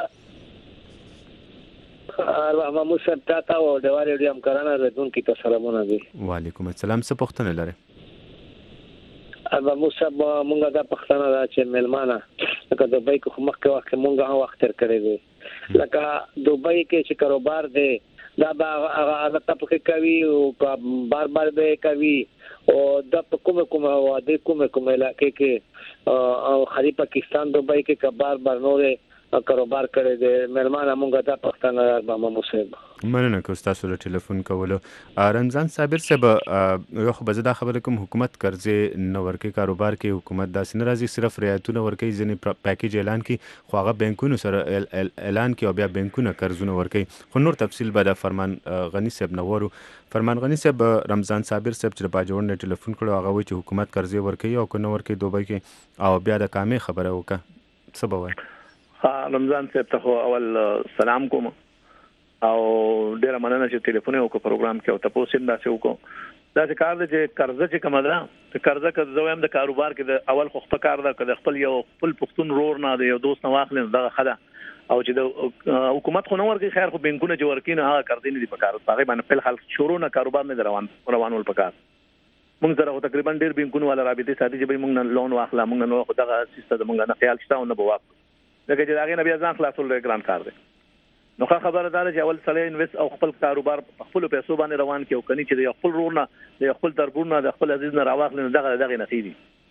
اروا مو سره تاسو او د واره دې هم کارانه راتون کې سلامونه دي وعلیکم السلام څه پوښتنه لرئ ابا موسی مونږه د پښتنه دا چې ملمانه لکه دوبۍ کې خو مخکې وخت مونږه هم وخت تر کړی دی لکه دوبۍ کې چې کاروبار دی دا به هغه تاسو کې کوي او بار بار به کوي او د کومه کومه واده کومه کومه علاقې کې او خاري پاکستان دوبۍ کې کبار بار نورې کاروبار کړی دی مهربانه مونږه د پښتنه بابا مصیب مننه که تاسو له ټلیفون کولو رمضان صابر صاحب یو خو به زه دا خبره کوم حکومت قرضې نه ورکوي کاروبار کې حکومت داسې نه راځي صرف رعایتونه ورکوي ځینې پیکیج اعلان کړي خو هغه بینکونو سره اعلان کړي او بیا بینکونه قرضونه ورکوي خو نور تفصیل به د فرمان غني صاحب نه ورو فرمان غني صاحب رمضان صابر صاحب چې باجوړ نه ټلیفون کړو هغه وایي چې حکومت قرضې ورکوي او که نه ورکوي دوبۍ کې او بیا د کامې خبره وکړه څه به وایي رمضان صاحب ته اول سلام کوم او ډیره مننه چې ټلیفون وکړو پروګرام کې او تاسو هم داسې وکړو دا چې کار دی چې قرضه چې کومه ده چې قرضه که زه وایم د کاروبار کې د اول خو خپل کار ده که د خپل یو خپل پښتون رور نه د یو دوست نه واخلې دغه خده او چې د حکومت خو نه ورکړي خیر خو بانکونه چې ورکړي نه هغه قرضې نه دي پکار هغه باندې خپل خلک شروع نه کاروبار نه روان روانول پکار موږ سره تقریبا ډیر بانکونه ولا رابطه ساتي چې به موږ نه لون واخلا موږ نه خو دغه سیستم موږ نه خیال شته او نه بواک لکه چې هغه نه بیا ځان خلاصول ډیر ګران کار دی نو خبره ده چې اول سره انویست او خپل کاروبار خپل پیسو باندې روان کې او کني چې د خپل رور نه د خپل تربور نه د خپل عزیز نه راوخل دغه دغه نصیبي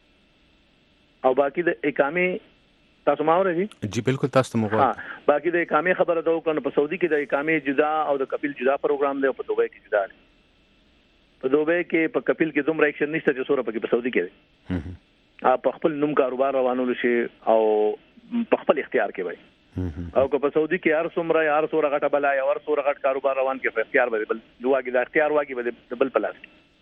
او باقی د اقامه تاسو ما اورئ جی بالکل تاسو مو ها باقی د اقامه خبره ده کنه په سعودي کې د اقامه جدا او د کپیل جدا پروګرام دی او په دوبۍ کې جدا دی په دوبۍ کې په کپیل کې دومره اکشن نشته چې سوره په سعودي کې دی په خپل نوم کاروبار روانول شي او په خپل اختیار کې وي او که په سعودي کې هر څومره هر څوره غټه بلا یا هر څوره غټ کاروبار روان کې په اختیار به بل لواګي د اختیار واګي به بل پلاس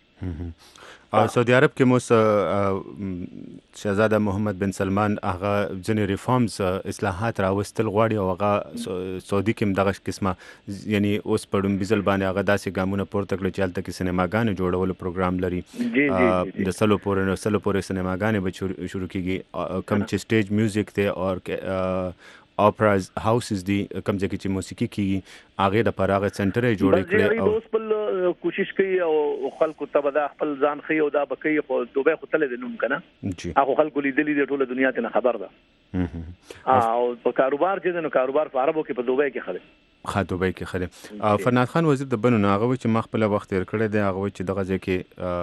او سعودي عرب کې مو شهزاده محمد بن سلمان هغه ځنې ریفارمز اصلاحات راوستل غواړي او هغه سعودي کې دغه قسمه یعنی اوس په ډومبیزل باندې هغه داسې ګامونه پورته کړل چې هلته کې سینماګانې جوړولو پروګرام لري د سلو پورې سلو پورې سینماګانې به شروع کیږي کم چې سټیج میوزیک دی او اپراز هاوسز دی کوم ځای کې چې موسیقي کیږي هغه د پراغه سنټر جوړ کړي او اوس بل کوشش کوي او خلکو ته به خپل ځان خي او دا بکې خو دوبه خو تل د نوم کنه هغه خلکو لیدلې د ټوله دنیا ته خبر ده او په کاروبار چې نو کاروبار په عربو کې په دوبه کې خله خا دوبه کې خله فرناد خان وزیر د بنو هغه چې مخبل وخت تیر کړی دی هغه چې دغه ځای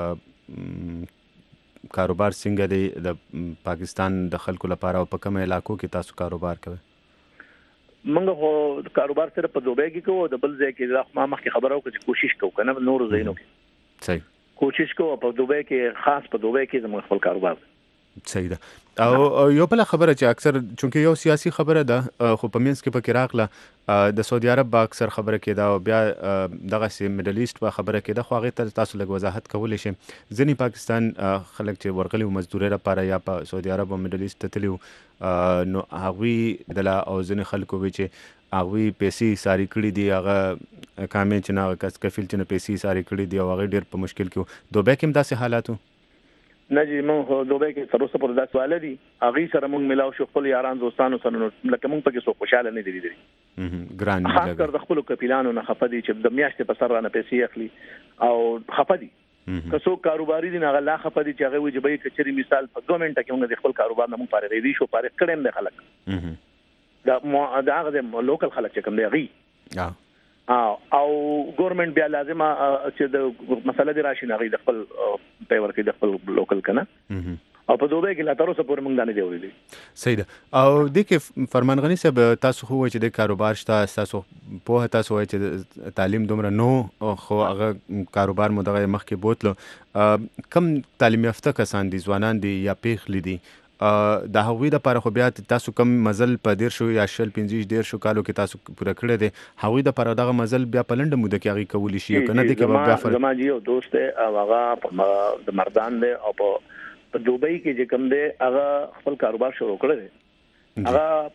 کې کاروبار څنګه دی د پاکستان د خلکو لپاره او په کوم علاقو کې تاسو کاروبار کوئ منګه خو کاروبار سره په دوبۍ کې کوو د بل ځای کې د ما مخکې خبرو کې کوشش کوو کنه نور زینو کې صحیح کوشش کوو په دوبۍ کې خاص په دوبۍ کې زموږ خپل کاروبار صحیح ده او یو بل خبره چې اکثر چونکه یو سیاسي خبره ده خو په مینس کې پکې راغله د سعودي عرب با اکثر خبره کېده او بیا دغه سي میډل ایست په خبره کېده خو هغه ته تاسو لږ وضاحت کولی شئ ځینې پاکستان خلک چې ورغلي مزدوري لپاره یا په سعودي عرب او میډل ایست ته تللي نو هغوی دله او ځینې خلکو وی چې هغوی پیسې ساري کړي دي هغه کامې چې نه کس کفیل چې نه پیسې ساري کړي دي او هغه ډېر په مشکل کې دوبۍ کې هم داسې حالات نه جی مونږ دوبۍ کې تر اوسه پر داسې سوال دي هغه سره مونږ ملاو شو خپل یاران دوستانو سره لکه مونږ پکې څو خوشاله نه دي دي ګران نه خاص کر د خپل کپیلانو نه خپدي چې د میاشتې په سر نه پیسې اخلي او خپدي که څو کاروباري دي نه غلا خپدي چې هغه وجبې کچري مثال په دوه منټه کې موږ د خپل کاروبار نه مونږ پاره دی شو پاره کړم د خلک دا دا هغه لوکل خلک چې کوم دی غي او ګورنمنت بیا لازمه چې د مسله دی راشي نه غي د خپل پیور کې د خپل لوکل کنه او په دوبه کې لا تر اوسه پورې موږ نه دی ویلي صحیح ده او د کې فرمان غني صاحب تاسو خو چې د کاروبار شته تاسو په تاسو وایي چې تعلیم دومره نو خو هغه کاروبار مو دغه مخ کې بوتلو کم تعلیم یافته کسان دي ځوانان دي یا پیغلي دي د هغوی د لپاره خو بیا تاسو کم مزل په دیر شو یا شل پنځه دیر شو کالو کې تاسو پوره کړی دی هغوی د لپاره دغه مزل بیا په لنډه موده کې هغې کولی شي که نه دی کې بیا فرق زما جی یو دوست دی او هغه د مردان دی او په دوبۍ کې چې کوم دی هغه خپل کاروبار شروع کړی دی هغه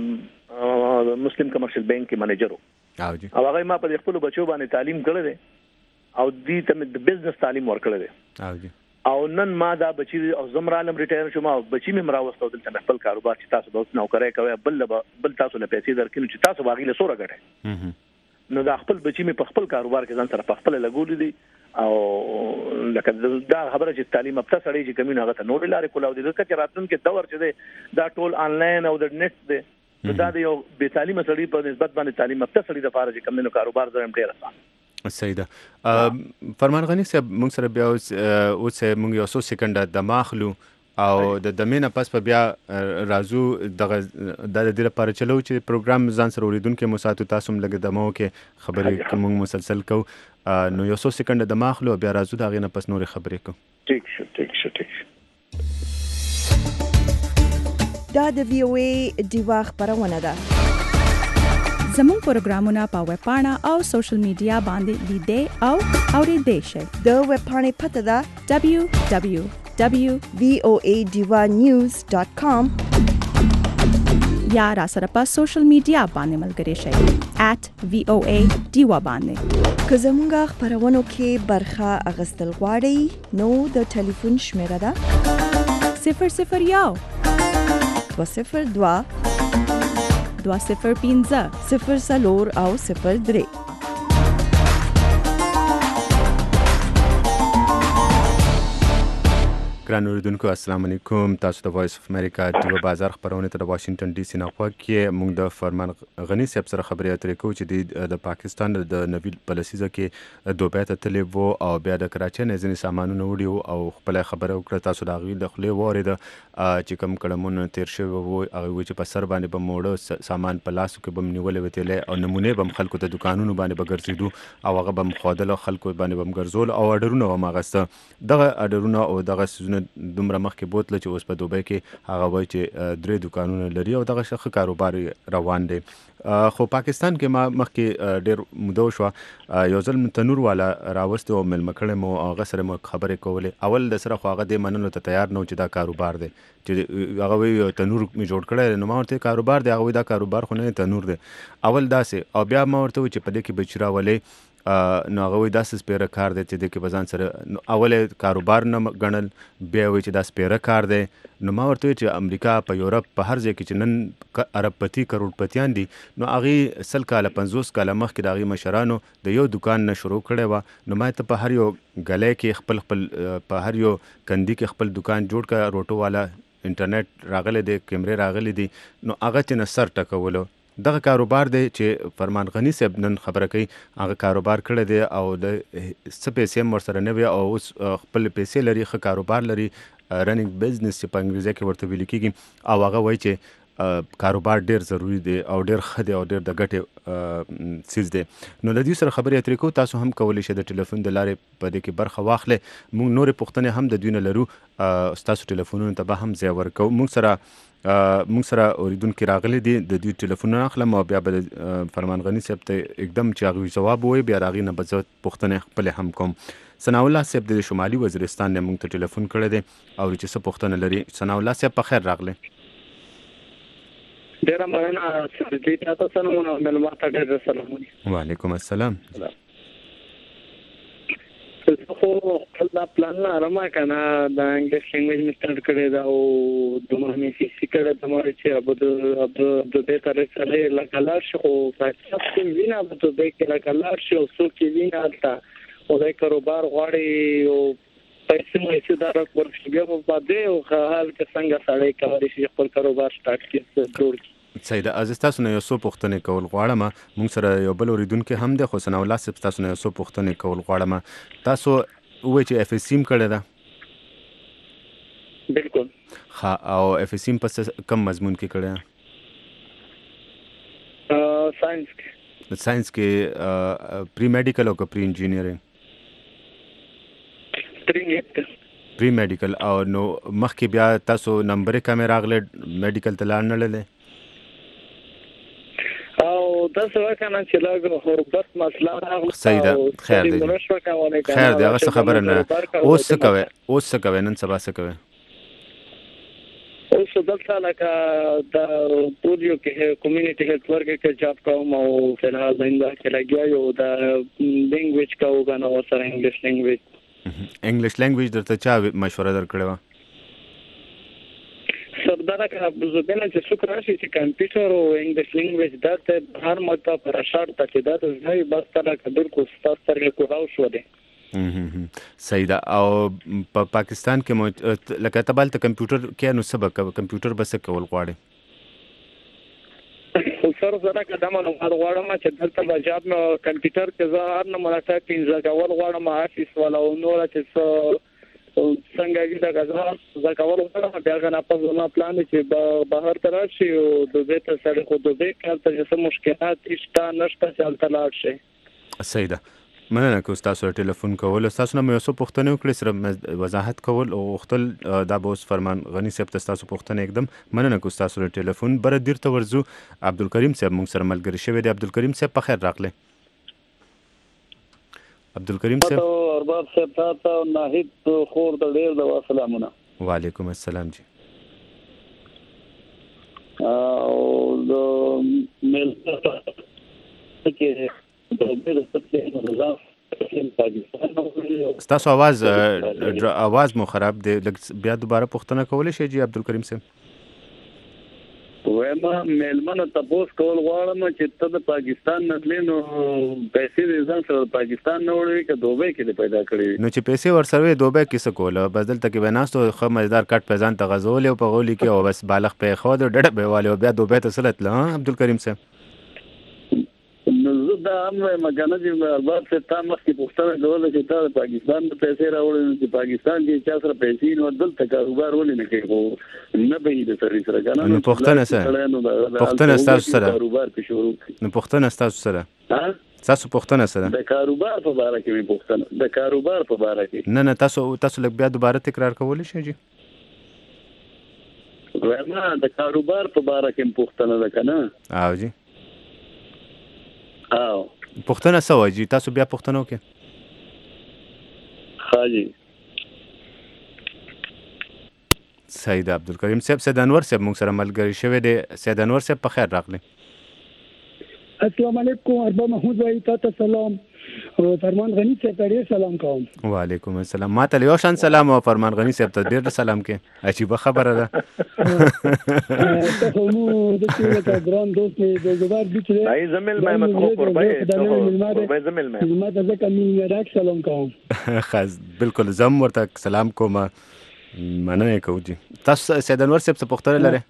په مسلم کمرشل بانک کې منیجر و او هغه ما په خپل بچو باندې تعلیم کړی دی او دې ته د بزنس تعلیم ورکړی دی او نن ما دا بچی او زمرا علم ریټایر شوم او بچی مې مراوستو دلته خپل کاروبار چې تاسو دوست نو کوي کوي بل بل تاسو له پیسې درکینو چې تاسو باغی له سوره غټه نو دا خپل بچی مې په خپل کاروبار کې ځان سره په خپل لګولې دي او لکه دا خبره چې تعلیم یافته سړی چې کمینه هغه ته نور لارې کولاو دي ځکه چې راتلونکي دور چې دی دا ټول آنلاین او د نت دی دا د یو بې تعلیمه سړي په نسبت باندې تعلیم یافته سړي لپاره چې کمینو کاروبار زم ډیر آسان صحیح ده. فرمان غنی صاحب موږ سره بیا اوس اوس موږ یو څو سکند د ماخلو او د دمینه پس په بیا رازو دغه د دې لپاره چلو چې پروګرام ځان سره اوریدونکو مو ساتو تاسو هم لګ دمو کې خبرې کوم مسلسل کو نو یو څو سکند د ماخلو بیا رازو دغه نه پس نور خبرې کو. ټیک شو ټیک شو ټیک دا د وی او ای دیوا خبرونه ده. زموږ پروګرامونه په ویب پاڼه او سوشل میډیا باندې لیدئ او اوریدئ شئ. د ویب پاڼې پته ده دبلیو دبلیو دبلیو وی او ای دیوا نیوز ډاٹ کام یا را سره په سوشل میډیا باندې ملګری شئ ایٹ وی او ای دیوا باندې. که زموږ خبرونو کې برخه اخیستل غواړئ نو د ټلیفون شمیره ده صفر صفر یو دوه صفر دوه دوه صفر پنځه صفر څلور او صفر درې. ګران اوریدونکو السلام علیکم. تاسو د وایس اف امریکا د بازار خبرونه ته د واشنگټن ډي سي نه خوا کې موږ د فرمان غنی صاحب سره خبرې اترې کوو چې د پاکستان د نوی پالیسیزه کې دوبه ته تللی وو او بیا د کراچۍ نه ځینې سامانونه وړي او خپل خبره وکړه. تاسو د هغوی د خولې واورېده چې کوم کړمونه تیر شوي وو هغوی وایي چې په سر باندې به موړه سامان په لاسو کې به م نیولې وتېلی او نمونې به م خلکو ته دوکانونو باندې به ګرځېدو او هغه به م ښودله خلکو باندې به م ګرځول او اډرونه به م اخیسته. دغه اډرونه او دغه څیزونه دومره مخکې بوتله چې اوس په دوبۍ کې هغه وایي چې درې دوکانونه لري او دغه ښه کاروبار روان دی. خو پاکستان کې ما مخکې ډېر موده وشوه یو ځل تنور والا راوستی او میلمه کړی مو هغه سره مو خبرې کولې. اول د سره خو هغه دې منلو ته تیار نه و چې دا کاروبار دی چې هغه وایي تنور مې جوړ کړی نو ما ورته کاروبار دی هغه وایي دا کاروبار خو نه تنور دی. اول داسې او بیا ما ورته وایي چې په دې کې بچي راولئ نو هغه وایي داسې سپیره کار دی چې دې کې به ځان سره اول کاروبار نه ګڼل بیا وایي چې دا سپیره کار دی. نو ما ورته وایي چې امریکا په یورپ په هر ځای کې چې نن اربپتی کروڑپتیان دي نو هغې سل کاله پنځوس کاله مخکې د هغې مشرانو د یو دوکان نه شروع کړی وه. نو ما ته په هر یو ګلی کې خپل خپل په هر یو کندي کې خپل دوکان جوړ کړه. روټو والا انټرنیټ راغلی دی کیمرې راغلی دي نو هغه چې نه سر ټکولو. دغه کاروبار دی چې فرمان غنی صاحب نن خبره کوي هغه کاروبار کړی دی او د څه پیسې هم ورسره نه وي او اوس خپل پیسې لري ښه کاروبار لري رننګ بزنس چې په انګریزي کې ورته ویل کېږي او هغه وایي چې کاروبار ډیر ضروری دی او ډیر ښه دی او ډیر د ګټې څیز دی. نو د دې سره خبرې اترې کوو. تاسو هم کولی شئ د ټلیفون د لارې په دې کې برخه واخلئ. موږ نورې پوښتنې هم د دوی نه لرو ستاسو ټلیفونونو ته به هم ځای ورکوو. موږ سره موږ سره اوریدونکي راغلي دي د دوی ټلیفونونه اخلم او بیا به فرمان غنی صاحب ته اکدم چې هغوی ځواب ووایي بیا د هغې نه به زه پوښتنې خپلې هم کوم. ثناءالله صاحب د شمالي وزیرستان نه موږ ته ټلیفون کړی دی او چې څه پوښتنه لري. ثناءالله صاحب په خیر راغلی. ډېره مننه دوی ته تاسو سلامونه مېلمه ته ډېر سلامونه. وعلیکم السلام. خو خپل دا پلان لرم کنه د انګلیش لینګویج مې سٹارټ کړی دا او دومره مې سې کړی د مور چې ابو د د دې طرف سره لکلار شو تاسو کې وینا په دې کې لکلار شو څو کې وینا تا او د کاروبار غواړي او پیسې مې چې دا ورکړي بیا په باندې او حال کې څنګه سړی کوي چې خپل کاروبار سٹارټ کړي جوړ صحیح ده. از تاسو نه یو څو پوښتنې کول غواړم. موږ سره یو بل اوریدونکي هم دی خو ثناءالله صاحب تاسو نه یو څو پوښتنې کول غواړم. تاسو وایئ چې اف ایس سیم کړی ده؟ بالکل. ښه او اف ایس سیم په کم مضمون کې کړی؟ ساينس کې. ساينس کې پری میډیکل او که پری انجینیرینګ؟ پری میډیکل. پری میډیکل. او نو مخکې بیا تاسو نمبرې کمې راغلی میډیکل ته لاړ نه للی؟ او تاسو وکړه چې لاګو غربت مسله صحیح ده. خیر دی خیر دی هغه څه خبره نه. اوس څه کوئ اوس څه کوئ نن سبا څه کوئ؟ اوس دلته لکه د پولیو کې کمیونټي هیلث ورک کې جاب کوم او فلحال زنده کې لګیا یو د لینګویج کوو کنه او سره انګلیش لینګویج. انګلیش لینګویج درته چا مشوره درکړې وه؟ سر درکه زبېنه چې څوک راشي چې کمپیوټر او انګلیش لینګویج دا ته هر ماته پر شرط چې دا ته ځای بس تر کډر کو ستاسو سره کولاو شو دي صحیح ده. او په پاکستان کې لکه تبال ته کمپیوټر کې نو سبق کمپیوټر بس کول غواړي سر زره قدمه نو غواړم چې دلته بجاب نو کمپیوټر کې زه هر نه مرسته پینځه کول غواړم آفیس ولا نور چې څنګه چې دا غزا زکول غواړم بیا غنا په زما پلان چې بهر تر شي او د دې ته سره خو د دې کار ته څه مشکلات شته نشته چې التلاړ شي. صحیح ده. مننه که تاسو ټلیفون کول تاسو نه یو څه پوښتنه وکړئ سره وضاحت کول او خپل دا به اوس فرمان غنی صاحب تاسو پوښتنه एकदम مننه که تاسو ټلیفون بر دیر ته ورزو عبدالکریم صاحب موږ سره ملګری شوی دی. عبدالکریم صاحب په خیر راغلی. عبدالکریم صاحب ارباب صاحب تاسو ناهید خور د ډیر د سلامونه. وعلیکم السلام جی. او د میل کې ستاسو आवाज आवाज مو خراب دی بیا دوباره پوښتنه کولی شئ جی عبدالکریم صاحب. وایم میلمنه تاسو کول غواړم چې ته د پاکستان نتلې نو پیسې د ځان سره پاکستان نه وړي که دوبۍ کې پیدا کړې نو چې پیسې ورسره دوبۍ کې څه کوله بس دلته کې بناستو خو مزدار کټ پیزان ته غزول او په غولي کې او بس بالغ په خو د ډډه به والو بیا دوبۍ ته سلط له عبدالکریم صاحب. نو زه دا هم مګنه چې ارباب صاحب تا مخکې پوښتنه کوله چې تا د پاکستان د پیسې راوړې چې پاکستان کې چا سره پیسې نو دلته کاروبار ولې نه کوي خو نه به یې د سړي سره کنه نو پوښتنه سره پوښتنه ستاسو سره کاروبار کې شروع نو پوښتنه ستاسو سره تاسو پوښتنه سره د کاروبار په اړه کې مې پوښتنه د کاروبار په اړه کې نه نه تاسو تاسو لږ بیا دوباره تکرار کولی شئ جی. وایم د کاروبار په اړه کې پوښتنه ده کنه. او جی او پوښتنه څه وایي تاسو بیا پوښتنه وکړئ. ها جی صحیح ده. عبدالکریم صاحب سید انور صاحب موږ سره ملګری شوی دی. سید انور صاحب په خیر راغلی. السلام علیکم ارباب محمود وای تاسو سلام او فرمان غنی صاحب ته سلام کوم. وعلیکم السلام. ما ته یو شان سلام او فرمان غنی صاحب ته ډیر سلام کې عجیب خبره ده. ته مو د څه کا ګران دوست د زبر بیچ دی ای زمل ما مت خو قربای قربای زمل ما ما ته ځکه مې راک سلام کوم. خاص بالکل زم ورته سلام کوم مننه کوم جی. تاسو سید انور صاحب څه پوښتنه لرئ؟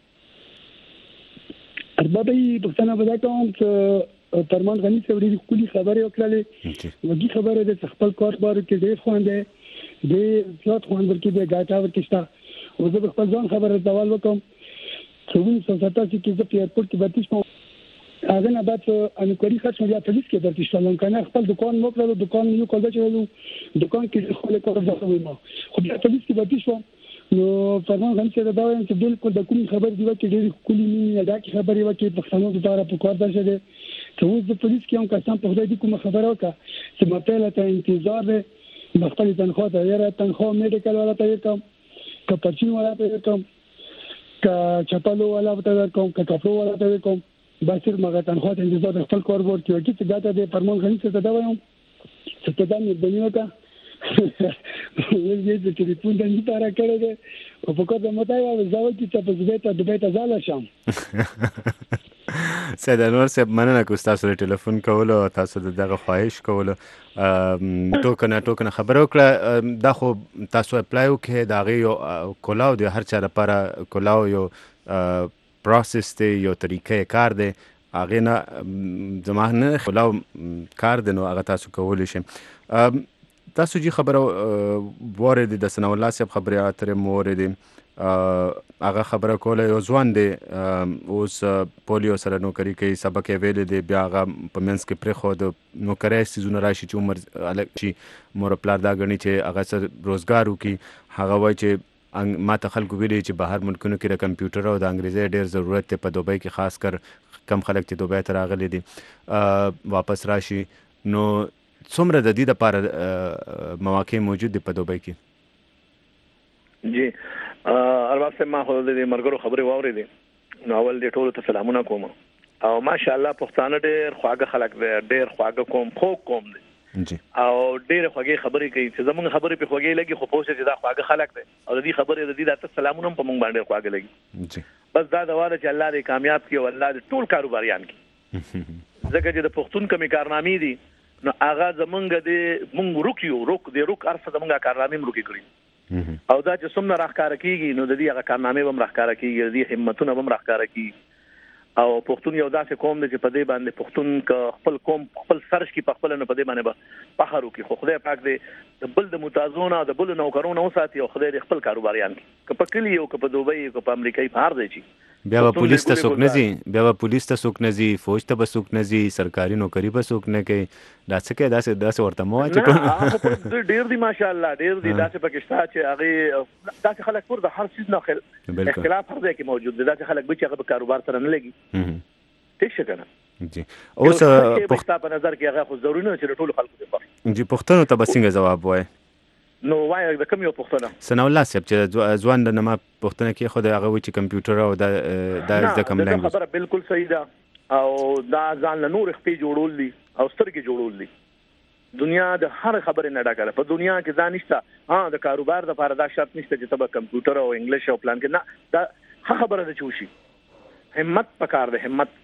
ارباب یې پوښتنه ودا کوم چې فرمان غنی صاحب ډېرې ښکلې خبرې وکړلې وږي خبره ده چې خپل کاروبار کې ډېر خوند دی ډېر زیات خوند ورکړي دی ګټه ورکړي شته او زه به خپل ځان خبره سوال وکړم چې اوس ستاسو کې زه په ایرپورټ کې باتیش کوم هغه نه بعد انکوایري خاص مې پولیس کې درته شلون کنه خپل دکان مو کړو دکان یو کول چې دکان کې خپل کار زده وم خو بیا پولیس کې باتیش وم نو فرمان غن چې دا وایم چې بالکل د کوم خبر دی چې ډېر کلی نه دا کی خبرې وکړي په خانو د لپاره په کار درشه دي چې اوس د پولیس کې هم کسان په خدای دې کوم خبره وکړه چې ماته ته انتظار دی مختلف تنخواه ته یاره تنخواه میډیکل والا ته کوم کپرچین والا ته کوم کا چپلو والا ته کوم کا کپلو والا ته کوم باسر مګه تنخواه ته انتظار خپل کاروبار کې وکړي چې دا ته فرمان غن چې دا وایم چې ته دا مې بنیو کا یې چې ټلیفون د لپاره کړی دی او په کومه متای او زاوی چې په دې ته د بیت ځاله شم. سید انور صاحب مننه که تاسو ټلیفون کول او تاسو دغه خواهش کول ټوکنه ټوکنه خبرو کړه دا خو تاسو اپلای وکړئ دا غي یو کولاو دی هر چا لپاره کولاو یو پروسس دی یو طریقې کار دی هغه نه زمانه کولاو کار دی نو هغه تاسو کولی شئ. تاسو جی خبره وارد د ثناء الله صاحب خبره اترې مورید هغه خبره کوله یو ځوان دی اوس پولیو سره نوکری کوي سبق یې ویل دی بیا هغه په منځ کې پرې خو د نوکری سیزونه راشي چې عمر الګ شي مور پلار دا غني چې هغه سره روزګار وکي هغه وایي چې ما ته خلکو ویلي چې بهر ملکونو کې د کمپیوټر او د انګریزي ډېر ضرورت دی په دوبۍ کې خاص کر کم خلک چې دوبۍ ته راغلي دي واپس راشي نو څومره د دې لپاره مواقع موجود دي په دوبۍ کې؟ جی ارباب صاحب ما خو د مرګرو خبرې واورېدې نو اول دې ټولو ته سلامونه کوم او ماشاءالله پښتانه ډېر خواږه خلک دي ډېر خواږه قوم خو قوم دي او ډېر خوږې خبرې کوي چې زمونږ خبرې په خوږې لګي خو پوښتنه چې دا خواږه خلک دي او د دې خبرې د دې د سلامونه په مونږ باندې خواږه لګي بس دا د واره چې الله دې کامیاب کړي او الله دې ټول کاروباریان کړي ځکه چې د پښتون کمی کارنامې دي نو هغه زمونږ د مونږ روکیو روک د روک ارسه زمونږه کارنامې روکي کړی او دا چې څومره راخکاره کیږي نو د دې هغه کارنامې هم راخکاره کیږي د دې همتونه هم راخکاره کیږي او پښتون یو داسې قوم دی چې په دې باندې پښتون ک خپل قوم خپل سرش کی په خپل نه په دې باندې به فخر وکړي خو خدای پاک دې د بل د متازونه د بل نوکرونو وساتي او خدای دې خپل کاروباریان ک په کلی او ک په دوبۍ او په امریکای په هر ځای چی بیا به پولیس ته څوک نه ځي بیا به پولیس ته څوک نه ځي فوج ته به څوک نه ځي سرکاري نوکری به څوک نه کوي دا څه کې داسې داسې ورته مو چې ټول ډېر دي ماشاءالله ډېر دي داسې پاکستان چې هغه داسې خلک پر د هر څه نه خل اختلاف هر ځای کې موجود دي داسې خلک به چې هغه په کاروبار سره نه لګي ٹھیک شه کنه جی اوس پښتا په نظر کې هغه خو ضروري نه چې ټول خلکو ته پخ جی پښتنو ته بسنګ جواب وای نو وای د کوم یو پښتنه سنا الله صاحب چې ځوان د نما پښتنه کې خو د هغه وی چې کمپیوټر او د د کوم لنګویج خبره بالکل صحیح ده او دا ځان له نور خپې جوړول دي او سترګې جوړول دي دنیا د هر خبره نه ډاګه په دنیا کې ځان نشته ها د کاروبار د لپاره دا شرط نشته چې تبه کمپیوټر او انګلیش او پلان کې نه دا خبره ده چوشي همت پکار ده همت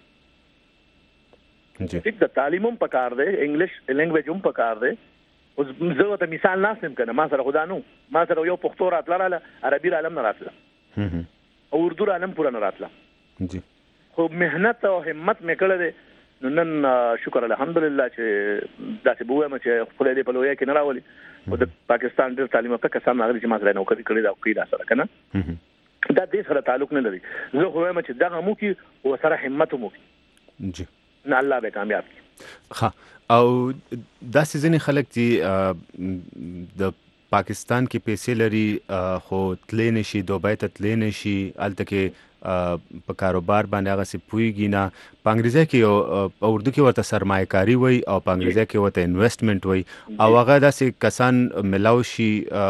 ټیک د تعلیموم پکار دی انګلیش لنګویج هم پکار دی اوس زه ته مثال ناسم کنه ما سره خدا نو ما سره یو پښتو راتلاله عربي عالم نه راتله او اردو عالم پورا نه راتله جی خو مهنت او همت مې کړل دي نو نن شکر الحمدلله چې داسې بوم چې خدای دې په لوی کې نه راولي او د پاکستان ډېر تعلیم په کسان هغه چې ما سره نوکری کړې دا کوي دا سره کنه دا دې سره تعلق نه لري زه خو وایم چې دغه مو کې او سره همت مو کې جی نه الله به کامیاب کی ها او داسې ځینې خلک چې د پاکستان کې پیسې لري خو تلې نشي دوبۍ ته تلې نشي الته کې په کاروبار باندې هغه سي پويږي نه په انګریزي کې او په اردو کې ورته سرمایه‌کاري وای او په انګریزي کې ورته انویسټمنټ وای او هغه داسې کسان ملاو شي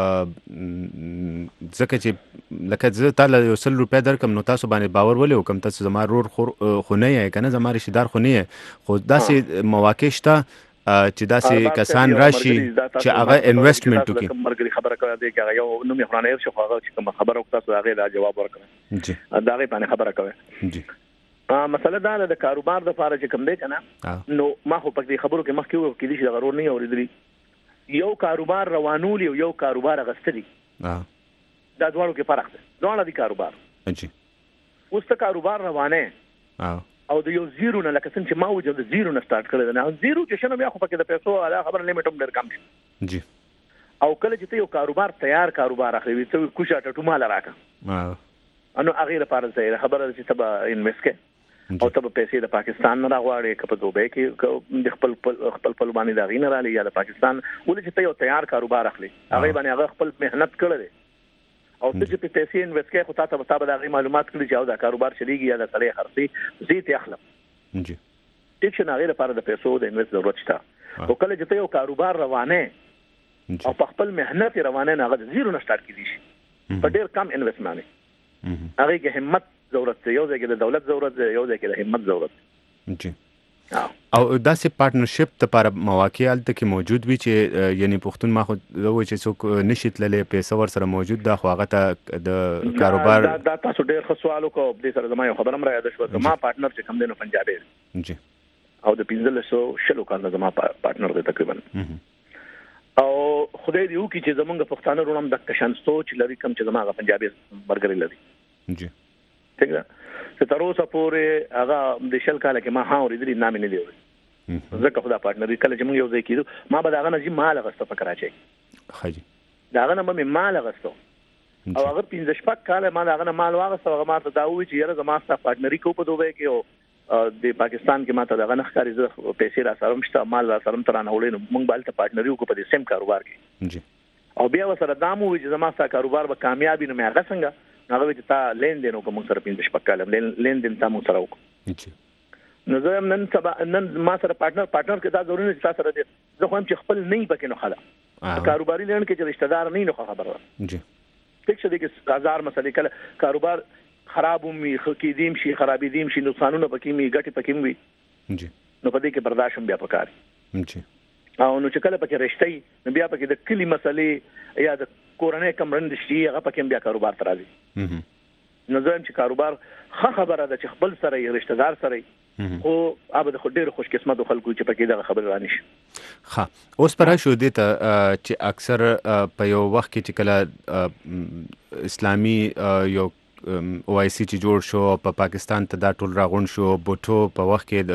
ځکه چې لکه زه تعالی یو سل روپیا درکم نو تاسو باندې باور ولې وکم تاسو زما رور خو نه یې کنه زما رشتہدار خو نه یې خو داسې مواقع شته چې داسې کسان راشي چې هغه انویسټمنٹ وکړي مرګري خبره کوي دا چې یو نو مې خرانه شو هغه چې کوم خبره وکړه تاسو هغه دا جواب ورکړه جی دا غي باندې خبره کوي جی ا مسله دا د کاروبار د لپاره چې کوم دی کنه نو ما خو په دې خبرو کې مخکې وو کې دي چې غرور نه اوریدلی یو کاروبار روانول یو کاروبار غستلی ها دا دواړو کې فرق دی دواړه دي کاروبار جی اوس ته کاروبار روانه ها او د یو زیرو نه لکه څنګه چې ما وجه د زیرو نه سٹارټ کړل نه زیرو چې شنو بیا خو پکې د پیسو علا خبر لیمټ هم ډېر کم شي جی او کله چې یو کاروبار تیار کاروبار اخلي ته کوشا ټټو مال راکا ها انو هغه لپاره ځای خبره چې تبا انویسټ کې او تبا پیسې د پاکستان نه راغواړي کپ دوبۍ کې د خپل خپل خپل باندې دا غینه را لې یا د پاکستان ولې چې یو تیار کاروبار اخلي هغه باندې هغه خپل مهنت کړل او ته چې په پیسې انویسټ کې خو تاسو به تاسو د معلومات کړی چې دا کاروبار چلیږي یا د سړی خرڅي زیات اخلم جی ټیک شنه غیر لپاره د پیسو د انویسټ ضرورت شته او کله چې یو کاروبار روانه او په خپل مهنت روانه نه غږ زیرو نه سٹارټ کیږي شي په ډیر کم انویسټمنت هغه کې همت ضرورت دی یو ځای کې د دولت ضرورت دی یو ځای کې د همت ضرورت دی جی او داسې پارټنرشپ لپاره مواقع الته کې موجود وي چې یعنی پښتون ما خو دوی چې څوک نشي تللې پیسې ور سره موجود دا خو هغه ته د کاروبار دا تاسو ډېر ښه سوال وکړو د سره زما یو خبره مې یاد شو زما پارټنر چې کوم دی نو پنجابي جی او د پنځه سو شلو کال زما پارټنر دی تقریبا او خدای دې وکړي چې زمونږ پښتانه رونم د کشن سوچ لري کوم چې زما پنجابي مرګري لري جی څنګه چې تر اوسه پورې هغه د شل کال کې ما ها ورېدلی نام نه دی زکه خدا پارټنر کله چې موږ یو ځای کېدو ما به دا غنه چې مال غسته فکر راچي خاجي دا غنه مې مال غسته او هغه پنځه شپږ کال ما دا غنه مال واغسته هغه ما ته دا وی چې یاره زما ستا پارټنري کو په دوبه کې او د پاکستان کې ما ته دا غنه ښکاری زه پیسې را سره مشته مال را سره تر نه وړي موږ بل ته پارټنري کو په دې سیم کاروبار کې جی او بیا وسره دامو چې زما ستا کاروبار به کامیابی نه مې هغه څنګه هغه چې تا لین دین کوم سره پینځه شپږ کال لین دین تاسو سره وکړو نو زه نن سبا نن ما سره پارټنر پارټنر کې دا ضروري نه تاسو سره دي زه خو هم چې خپل نه پکې نه خلا کاروباري لین کې چې رشتہ دار نه نه خبره جی ټیک شه دي کې هزار مسلې کله کاروبار خراب وي خکېدیم شي خرابېدیم شي نقصانونه پکې می ګټه پکې وي جی نو په دې کې برداشت هم بیا پکار جی او نو چې کله پکې رښتې نو بیا پکې د کلی مسلې یا د کورنۍ کمرند شي هغه پکې بیا کاروبار ترازي نو زم چې کاروبار ښه خبره ده چې خپل سره یې رشتہ دار سره خو ابد خو ډېر خوش قسمت خلکو چې پکې دغه خبره رانی شي. ښه اوس پر شو دي ته چې اکثر په یو وخت کې چې کله اسلامي یو او آی سی چې جوړ شو په پاکستان ته دا ټول راغون شو بوټو په وخت کې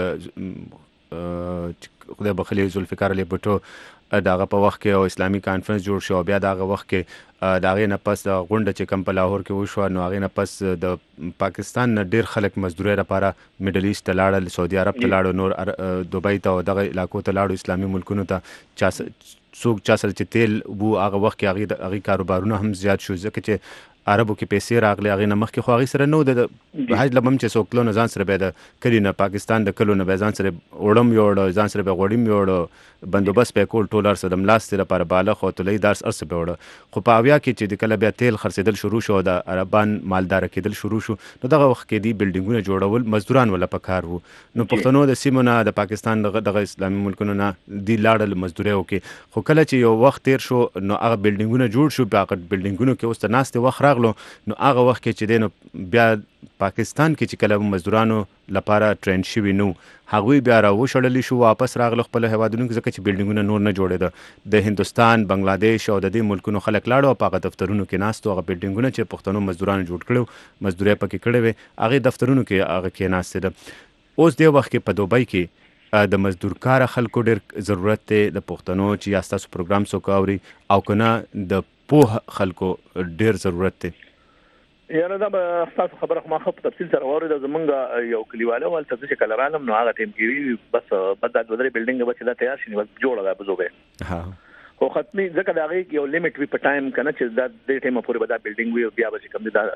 د خدای بخلی ذوالفقار علی بوټو داغه په وخت کې او اسلامي کانفرنس جوړ شو بیا داغه وخت کې داغه نه پس د غونډه چې کم په لاهور کې وشو نو هغه نه پس د پاکستان نه ډیر خلک مزدوري لپاره میډل ایست ته لاړل سعودي عرب ته لاړل نور دوبۍ ته دغه علاقو ته لاړل اسلامي ملکونو ته چا څوک چا سره چې تیل وو هغه وخت کې هغه هغه کاروبارونه هم زیات شو ځکه چې عربو کې پیسې راغلي هغه نه مخکې خو هغه سره نو د حج لبم چې څوک لونه ځان سره به د کلی نه پاکستان د کلو نه به ځان سره وړم یوړ ځان سره به غوړم یوړ بندوبست په کول ټولر سره ملاست لپاره بالا خو تلې درس ارس به وړ خو په اویا کې چې د کله بیا تیل خرڅېدل شروع شو د عربان مالدار کېدل شروع شو نو دغه وخت کې دی بلډینګونه جوړول مزدوران ولا پکار وو نو پښتنو د سیمونه د پاکستان دغه اسلامي ملکونو نه دی لاړل مزدوري وکي خو کله چې یو وخت تیر شو نو هغه بلډینګونه جوړ شو بیا بلډینګونو کې اوس ته ناست وخت راغلو نو هغه وخت کې چې دینو بیا پاکستان کې چې کله مزدورانو لپاره ټرین شوی نو هغوی بیا راوشړلی شو واپس راغلو خپل هیوادونو کې ځکه چې بلډینګونه نور نه جوړېده د هندوستان بنگلاديش او د دې ملکونو خلک لاړو په هغه دفترونو کې ناستو هغه بلډینګونه چې پښتنو مزدورانو جوړ کړو مزدوري پکې کړې وي هغه دفترونو کې هغه کې ناستې ده اوس دې وخت کې په دوبۍ کې د مزدور کار خلکو ډېر ضرورت دی د پښتنو چې یا ستاسو پروګرام څوک اوري او کنه د پوه خلکو ډېر ضرورت دی. یاره دا به تاسو خبره ما خو په تفصیل سره وره د زمونږ یو کلیواله ول څه چې کله رالم نو هغه ټیم کې بس بد د ودرې بلډینګ به چې دا تیار شي بس جوړه ده بزوګه ها خو ختمي ځکه دا غي یو لیمټ وی په ټایم کنه چې دا د ټیم پورې به دا بلډینګ وی بیا به کوم دا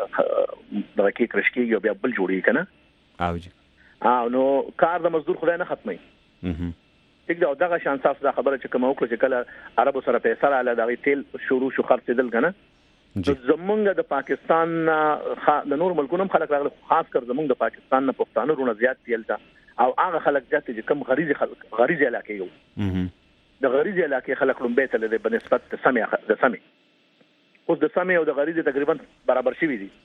د کې کرشکي بیا بل جوړي کنه او جی ا نو کار د مزدور خدای نه ختمي اها ټیک دا دغه شان تاسو دا خبره چې کوم وکړه چې کله عربو سره پیسې رااله دا تیل شروع شو خرڅېدل کنه زمونږ د پاکستان د نور ملکونو خلک راغلي خاص کر زمونږ د پاکستان نه پښتانه رونه زیات تیلتا او هغه خلک ځات چې کم غریزي خلک غریزي علاقې یو د غریزي علاقې خلک لوم بیت له بنسبت د سمي د سمي اوس د سمي او د غریزي تقریبا برابر شي دي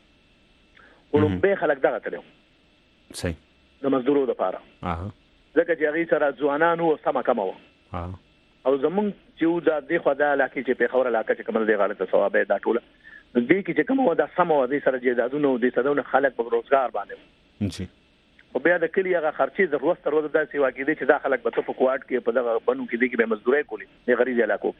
ولوم به خلک دغه تلو صحیح د مزدورو لپاره اه ځکه چې هغه سره ځوانانو سم کمو اه او زمون چې دا د خدای علاقې چې په خوره علاقې چې کوم دی غلطه ثواب دا ټول د دې کې چې کوم دا سم او د سره جیدادونو د سدونه خلک په روزګار باندې جی او بیا د کلی هغه خرچې ضرورت تر وځه داسې واقع دي چې دا خلک به په کوارت کې په دغه بنو کې دي کې به مزدوري کولی د غریزي علاقو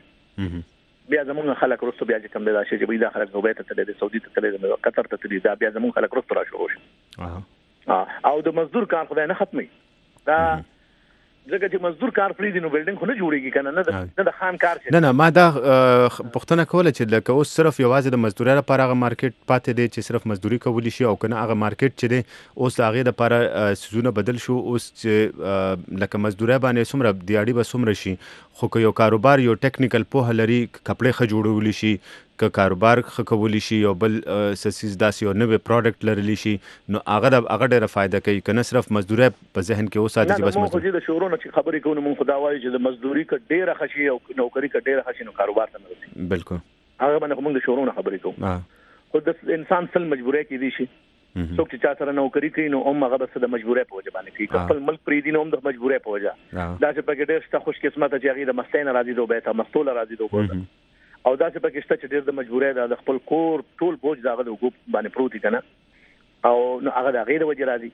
کې بیا زمون خلک رسو بیا چې کوم دا شي چې دا خلک دوبه ته تللی د سعودي ته تللی د قطر ته تللی دا بیا زمون خلک رسو را شروع شي اه او د مزدور کار خدای نه ختمي دا ځکه چې مزدور کار پری دي نو بلډینګ خو نه جوړیږي کنه نه د خام کار شي نه نه ما دا پښتنه کوله چې لکه اوس صرف یوازې د مزدوري لپاره هغه مارکیټ پاتې دی چې صرف مزدوري کولی شي او کنه هغه مارکیټ چې دی اوس هغه لپاره سيزونه بدل شو اوس چې لکه مزدوري باندې سمره دیاړي به سمره شي خو که یو کاروبار یو ټیکنیکل په لري کپڑے خ جوړول شي که کاروبار خ کولی شي او بل سسیز داسې او نوې پروډکټ لرلی شي نو هغه د هغه ډیره فائدہ کوي کنه صرف مزدوري په ذهن کې اوسه چې بس مزدوري د شورونو چې خبرې کوو مونږ خدا وایي چې د مزدوري ک ډیره خشي او نوکری ک ډیره خشي نو کاروبار ته نه رسي بالکل هغه باندې موږ د شورونو خبرې کوو خو د انسان سل مجبورې کې دي شي څوک چې چا سره نوکری کوي نو هم هغه بس د مجبورې په وجه باندې کوي خپل ملک پری دي نو هم د مجبورې په وجه دا چې په ډېر ست خوش قسمت چې هغه د مستین راځي دوه به ته مستول راځي دوه او دا چې پکې شته چې ډېر د مجبورې د خپل کور ټول بوج داغه د حقوق باندې پروتي کنه او نو هغه د غیر وجه راځي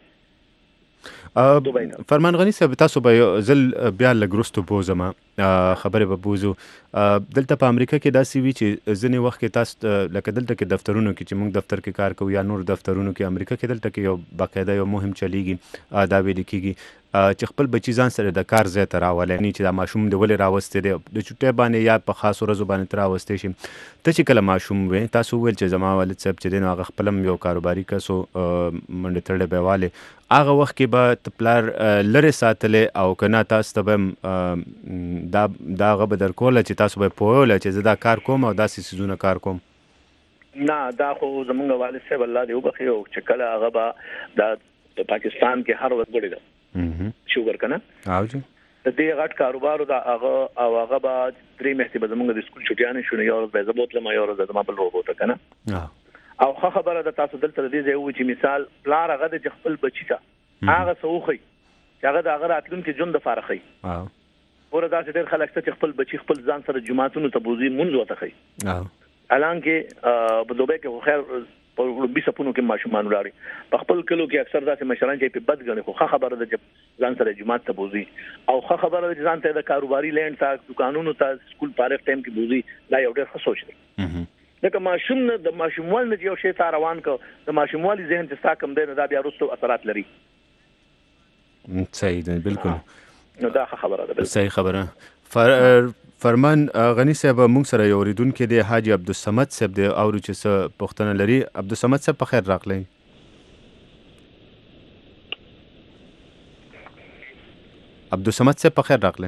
فرمان غنی صاحب تاسو به زل بیا لګرستو بوزما خبره به بوزو دلته په امریکا کې داسې وی چې ځنې وخت کې تاسو لکه دلته کې دفترونو کې چې موږ دفتر کې کار کوو یا نور دفترونو کې امریکا کې دلته کې یو باقاعده یو مهم چلیږي دا ویل کېږي چې خپل بچی ځان سره د کار ځای ته راولي نه چې دا ماشوم دی ولې راوستي دی د چټه باندې یا په خاص ورځو باندې تر راوستي شي ته چې کله ماشوم وې تاسو ول چې زما والد صاحب چې دین هغه خپلم یو کاروباري کسو منډه تړلې بهواله هغه وخت کې به تپلار لری ساتلې او کنا تاسو ته دا دا غو در کوله چې تاسو به پوهول چې زدا کار کوم او داسې سيزونه کار کوم نه دا خو زمونږ والد صاحب الله دې وبخي او چې کله هغه به د پاکستان کې هر وخت غړي ده شوګر کنه او جی د دې غټ کاروبار دا هغه او هغه به درې میاشتې به زمونږ د سکول چټیانې شونه یو ورځ به زبوت لمه یو ورځ زما بل روبوت کنه او خه خبره د تاسو دلته د دې ځای و چې مثال پلار هغه د خپل بچی ته هغه سوخي چې هغه د هغه راتلونکي ژوند د فارخي ور دا چې ډېر خلک چې خپل بچی خپل ځان سره جمعهتونو ته بوزي مونږ وته خي الان کې په دوبه کې خیر په بیس پونو کې ماشومان ولاړي په خپل کلو کې اکثر داسې مشران چې په بد غني خو خبره ده چې ځان سره جمعهت ته بوزي او خو خبره ده چې ځان ته د کاروباري لند ته دکانونو ته سکول فارغ ټایم کې بوزي دا یو ډېر ښه سوچ دی لکه ماشوم نه د ماشوموال نه یو شی ته روان کو د ماشوموالي ذهن چې ستا کم دی نه دا بیا وروسته اثرات لري صحیح ده بالکل نو دا خبره ده صحیح خبره فر... فرمان غنی صاحب مونږ سره یو ریدونکو دی حاجی عبدالصمد صاحب دی او چې څه پوښتنه لري عبدالصمد صاحب په خیر راغلی عبدالصمد صاحب په خیر راغلی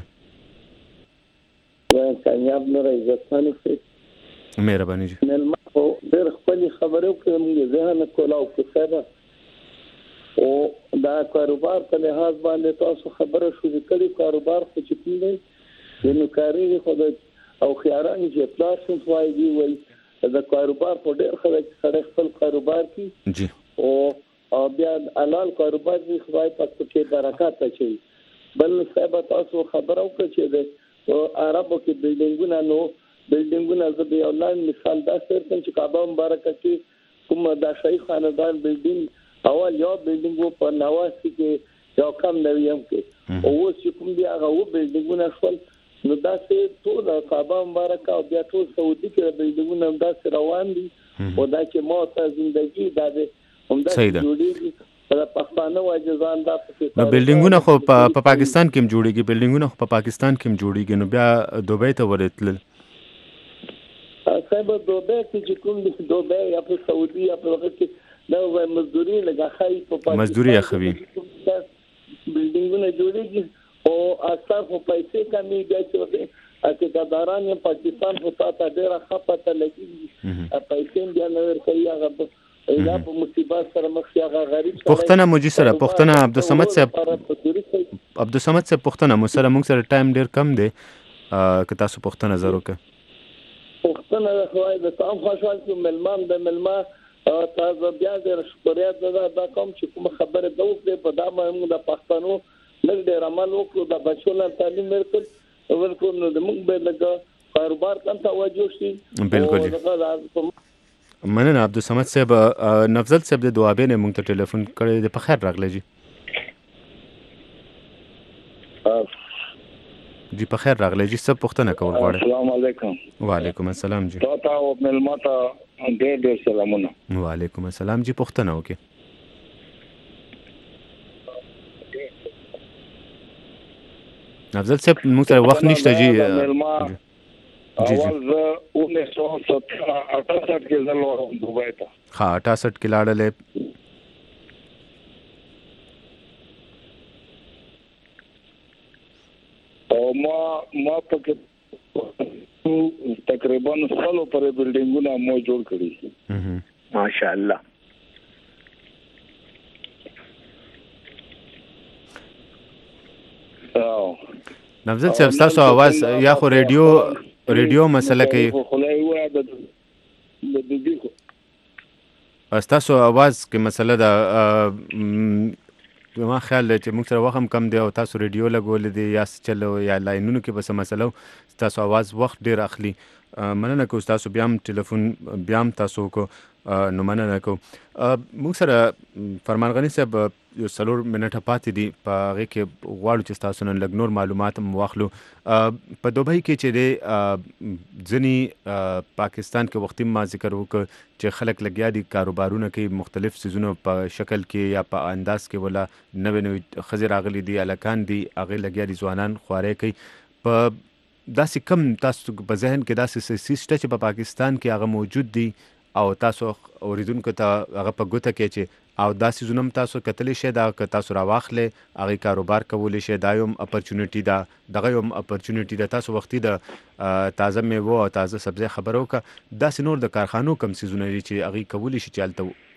کامیاب نه عزتمن اوسئ مهرباني جی نن ما ډېر خپل خبرو کې موږ ذهن کولاو کې څه او دا کاروبار په لحاظ باندې تاسو خبره شروع کړې کاروبار خو چې کوم دی نو کاری خو او خياران چې پلاس وای دی وای دا کاروبار په ډېر خلک سره خپل کاروبار کې جی او بیا حلال کاروبار دی خدای پاک کې برکات اچي بل صاحب تاسو خبرو کې چې د عربو کې بلډینګونه نو بلډینګونه زه به اولان مثال دا ستاسو چې کعبه مبارکه کې کوم د شیخ خاندان بلډینګ اول یو بلډینګ په نواسی کې یو کم نویم کې او اوس چې کوم دی هغه و بلډینګونه خپل نو دا چې ټول کعبه مبارکه او بیا ټول سعودي کې بلډینګونه هم دا روان دي او دا چې موته ژوندۍ دا هم دا جوړیږي په پښتانه واجزان دا نو بلډینګونه خو په پاکستان کې هم جوړیږي بلډینګونه خو په پاکستان کې هم جوړیږي نو بیا دوبۍ ته ورتل صاحب دوبۍ کې کوم دي دوبۍ یا په سعودي یا په وخت کې دا مزدوري لګا خای په مزدوري اخوي بلډینګونه جوړیږي او اثر په پیسې کمی بیا چې چې دا داران پاکستان په تاسو ډیره خپته لګي پیسې بیا نه ورکوي هغه دا په مصیبت سره مخ شي هغه غریب پښتنه موجي سره پښتنه عبدالصمد صاحب عبدالصمد صاحب پښتنه مو سره موږ سره ټایم ډیر کم دی که تاسو پښتنه زرو که پښتنه خوای د تام خوشحال کوم ملمان د ملما تاسو بیا د شکریات دا کوم چې کوم خبره دوه په دا موږ د پښتنو لږ ډېر عمل وکړو د بچو له تعلیم ورکړ ورکړو نو د موږ به لږ کاروبار ته توجه شي بالکل مننه عبدالصمد صاحب نفضل صاحب د دوابې نه موږ ته ټلیفون کړی د په خیر راغلی جی جی په خیر راغلی جی څه پوښتنه کول غواړئ السلام علیکم وعلیکم السلام جی تاسو او ملما ته ډېر ډېر سلامونه وعلیکم السلام جی پوښتنه وکړئ افضل صاحب موږ سره وخت نشته جی اول زه انیس سو اٹھاسٹھ کې زه لاړم دوبۍ ته ها اٹھاسٹھ کې لاړلې او ما ما پکې تقریبا سلو پر بلډینګونه مو جوړ کړی ماشاءالله نفضل صاحب تاسو आवाज یا خو ریډیو ریډیو مسله کوي خلای و د د دې کو تاسو आवाज کې مسله ده ما خیال چې موږ سره وخت کم دی او تاسو ریډیو لګول دي یا چلو یا لاینونو کې بس مسله تاسو आवाज وخت ډیر اخلي مننه کو تاسو بیا هم ټلیفون بیا هم تاسو کو نو مننه کو موږ سره فرمان غنی صاحب یو څلور منټه پاتې دي په هغه کې غواړو چې تاسو نن لږ نور معلومات هم واخلو په دوبۍ کې چې دی ځینې پاکستان کې وختي ما ذکر وکړ چې خلک لګیا دي کاروبارونه کوي مختلف سیزونو په شکل کې یا په انداز کې ولا نوې نوې ښځې راغلي دي هلکان دي هغې لګیا دي ځوانان خوارۍ کوي په داسې کم تاسو په ذهن کې داسې څه شته چې په پاکستان کې هغه موجود دي او تاسو اوریدونکو ته هغه په ګوته کې چې او داسې زونم تاسو کتلی شئ دا که تاسو راواخلئ هغې کاروبار کولی شئ دا یو هم اپرچونټي ده دغه یو هم اپرچونټي ده تاسو وختي د تازه میوو او تازه سبزۍ خبره وکړه داسې نور د کارخانو کم څیزونه دي چې هغې کولی شي چې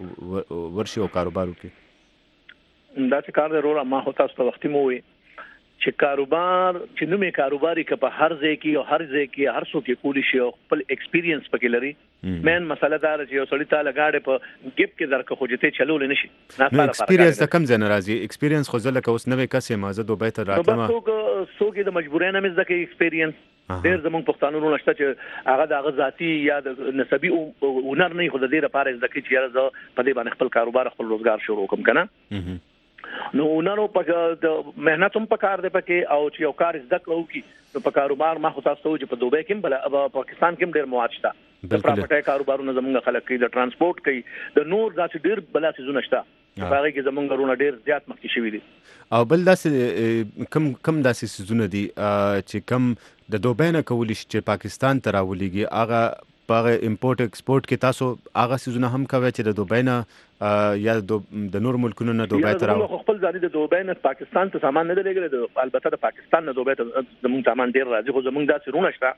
هلته ورشي او کاروبار وکړي داسې کار دی وروره ما خو تاسو ته وختي مو وویل چې کاروبار چې نومې کاروباري که په هر ځای کې او هر ځای کې هر څوک یې کولی شي او خپل ایکسپیرینس پکې لري مین مسله دا ده چې یو سړی ته لګاډه په ګپ کې درکه خو جته چلول نه شي نو ایکسپیرینس د کم ځای ناراضي ایکسپیرینس خو زله که اوس نوې کسې ما زه دوبه ته راتلم نو څوک څوک د مجبورۍ نه مزده کې ایکسپیرینس ډېر زموږ پښتانه نشته چې هغه د ذاتی یا د نسبی هنر نه خو د دې لپاره ځکه چې یاره زه په دې باندې خپل کاروبار خپل روزګار شروع کوم کنه نو نو په د مهنت هم پکار دی پکې او چې یو کار زده کړو کی نو په کاروبار ما خو تاسو چې په دوبه کې بل پاکستان کې ډېر مواد شته د پراپرټي کاروبارونو زمونږ خلک کوي د ترانسپورت کوي د نور ذات ډېر بل څه زونه شته هغه کې زمونږ غرونه ډېر زیات مخکې شوی دي او بل داسې کم کم داسې سيزونه دي چې کم د دوبه نه کولی شي چې پاکستان ته راولېږي هغه په امپورټ ایکسپورټ کې تاسو هغه سيزونه هم کوي چې د دوبه نه یا د نور ملکونو نه دوبه ته راو خپل ځاني د دوبه نه پاکستان ته سامان نه لګل البته د پاکستان نه دوبه ته زموږ سامان ډیر راځي خو زموږ داسې رونه شته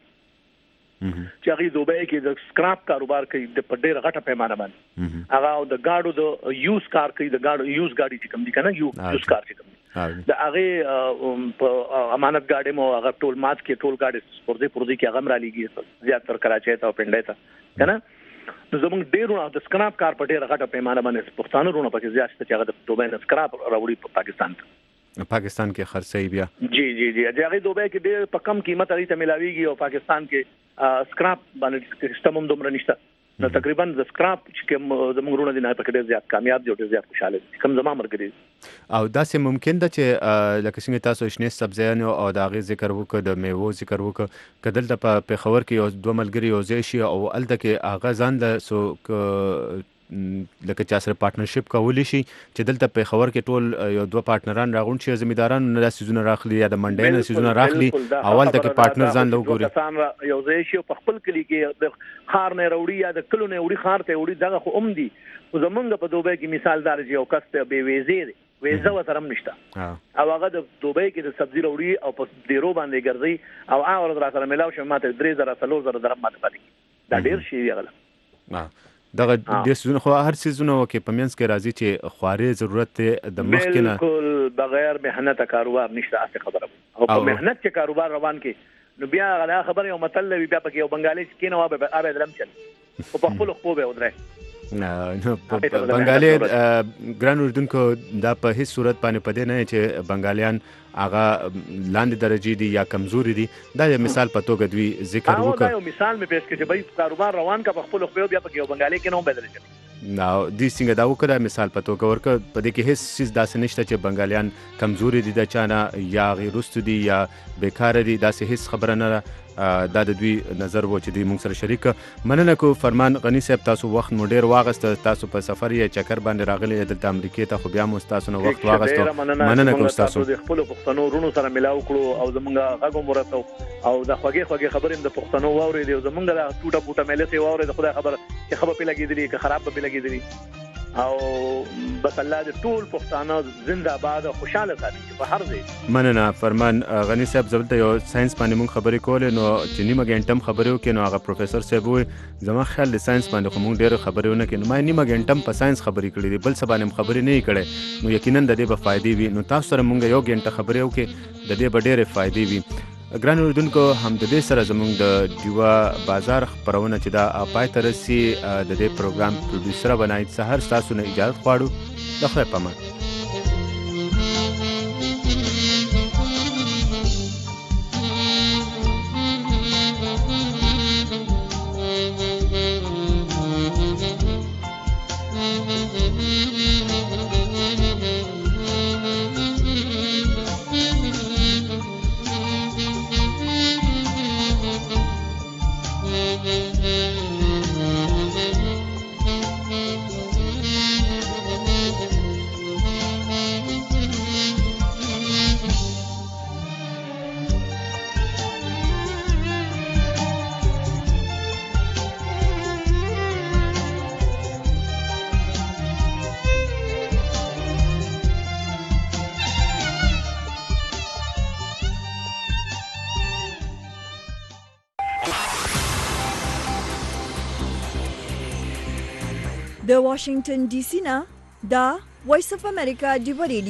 چې هغه دوبه کې د سکراپ کاروبار کوي د ډېر غټه پیمانه باندې هغه د گاډو د یوز کار کوي د گاډو یوز گاډي چې کوم دي کنه یوز کار چې کوم د هغه په امانت گاډي مو هغه ټول مات کې ټول گاډي سپورځي پردي کې هغه را لګي زیات تر کراچۍ ته او پنډای ته کنه نو زموږ ډېرونه د سکراپ کار په ډېر غټه پیمانه باندې پښتانه رونه پکې زیات چې هغه د دوبه نه سکراپ راوړي په پاکستان ته پاکستان کې خرڅي بیا جی جی جی هغه دوبه کې ډېر په کم قیمت لري ته ملاويږي او پاکستان کې سکراپ باندې سیستم هم دومره نشته نو تقریبا د سکراپ چې زموږ رونه دي نه په ډېر زیات کامیاب دي او ډېر زیات خوشاله دي کوم زما مرګري او دا سه ممکن ده چې لکه څنګه تاسو شنه سبزیانو او د هغه ذکر وکړه د میوو ذکر وکړه کدل د په خبر کې یو دوه ملګری یو ځای شي او الته کې هغه ځان له سو لکه چې سره پارتنرشپ کولی شي چې دلته په خبر کې ټول یو دوه پارتنران راغون شي زمیداران نه سيزونه راخلي یا د منډي نه سيزونه راخلي اول ته کې پارتنر ځان لوګوري کسان یو ځای شي په خپل کلی کې د خار نه وروړي یا د کلو نه وروړي خار ته وروړي دغه خو ام دي زمونږ په دوبه کې مثال دار چې یو کس ته به ویزه ویزه وترم نشته او هغه د دوبه کې د سبزی وروړي او په ډیرو باندې ګرځي او هغه را سره ملاو شو ماته درې زره څلور زره درهم ماته پاتې دا ډیر شي غلا دغه د سيزونه خو هر سيزونه کې پمینس کې راځي چې خواري ضرورت د مخ کې نه بالکل بغیر مهنت کاروبار نشته اصل خبره او په مهنت کې کاروبار روان کې نو بیا غلا خبره یو مطلب بیا پکې یو بنگالي کې نو به اوبه درم چل او په خپل خو به ودرې نه بنگالي ګران اردوونکو دا په هیڅ صورت باندې پدې نه چې بنگالیان هغه لاندې درجه دي یا کمزوري دي دا یو مثال په توګه دوی ذکر وکړ دا یو مثال مې پېښ کړ چې بای کاروبار روان کا په خپل خو بیا پکې یو بنگالي کې نو بدل شي نو د څنګه دا وکړه مثال په توګه ورکه په دې کې هیڅ څه داسې نشته چې بنگالیان کمزوري دي د چانه یا غیرست دي یا بیکار دي داسې هیڅ خبره نه دا د دوی نظر و چې دوی موږ سره شریک مننه کو فرمان غنی صاحب تاسو وخت مو ډیر واغست تاسو په سفر یا چکر باندې راغلی د امریکا ته خو بیا مو تاسو نو وخت واغست مننه کو تاسو د خپل پښتنو رونو سره ملاو کړو او زمونږ هغه مرته او د خوږی خوږی خبرې د پښتنو واوري دی زمونږ د ټوټه پوټه ملته واوري د خدای خبر چې خبر په لګیدلی که خراب په لګیدلی او بس الله دې ټول پښتانه زنده باد او خوشاله ساتي په هر ځای مننه فرمان غنی صاحب زبلته یو ساينس باندې مونږ خبرې کولې نو چې نیمه غنټم خبرې وکړو نو هغه پروفیسور صاحب وي زما خیال د ساينس باندې خو مونږ ډېر خبرې ونه کړو ما نیمه غنټم په ساينس خبرې کړې دي بل څه باندې خبرې نه کړې نو یقینا د دې به فائدې وي نو تاسو سره مونږ یو غنټه خبرې وکړو د دې به ډېرې فائدې وي ګران اردوونکو هم د دې سره زموږ د ډیوا بازار خبرونه چې دا پای ته رسي د دې پروګرام پروډوسر بنای سحر تاسو نه اجازه غواړو د خپل پامه د واشنگټن ډي سي نه دا وایس اف امریکا ډیو ریډیو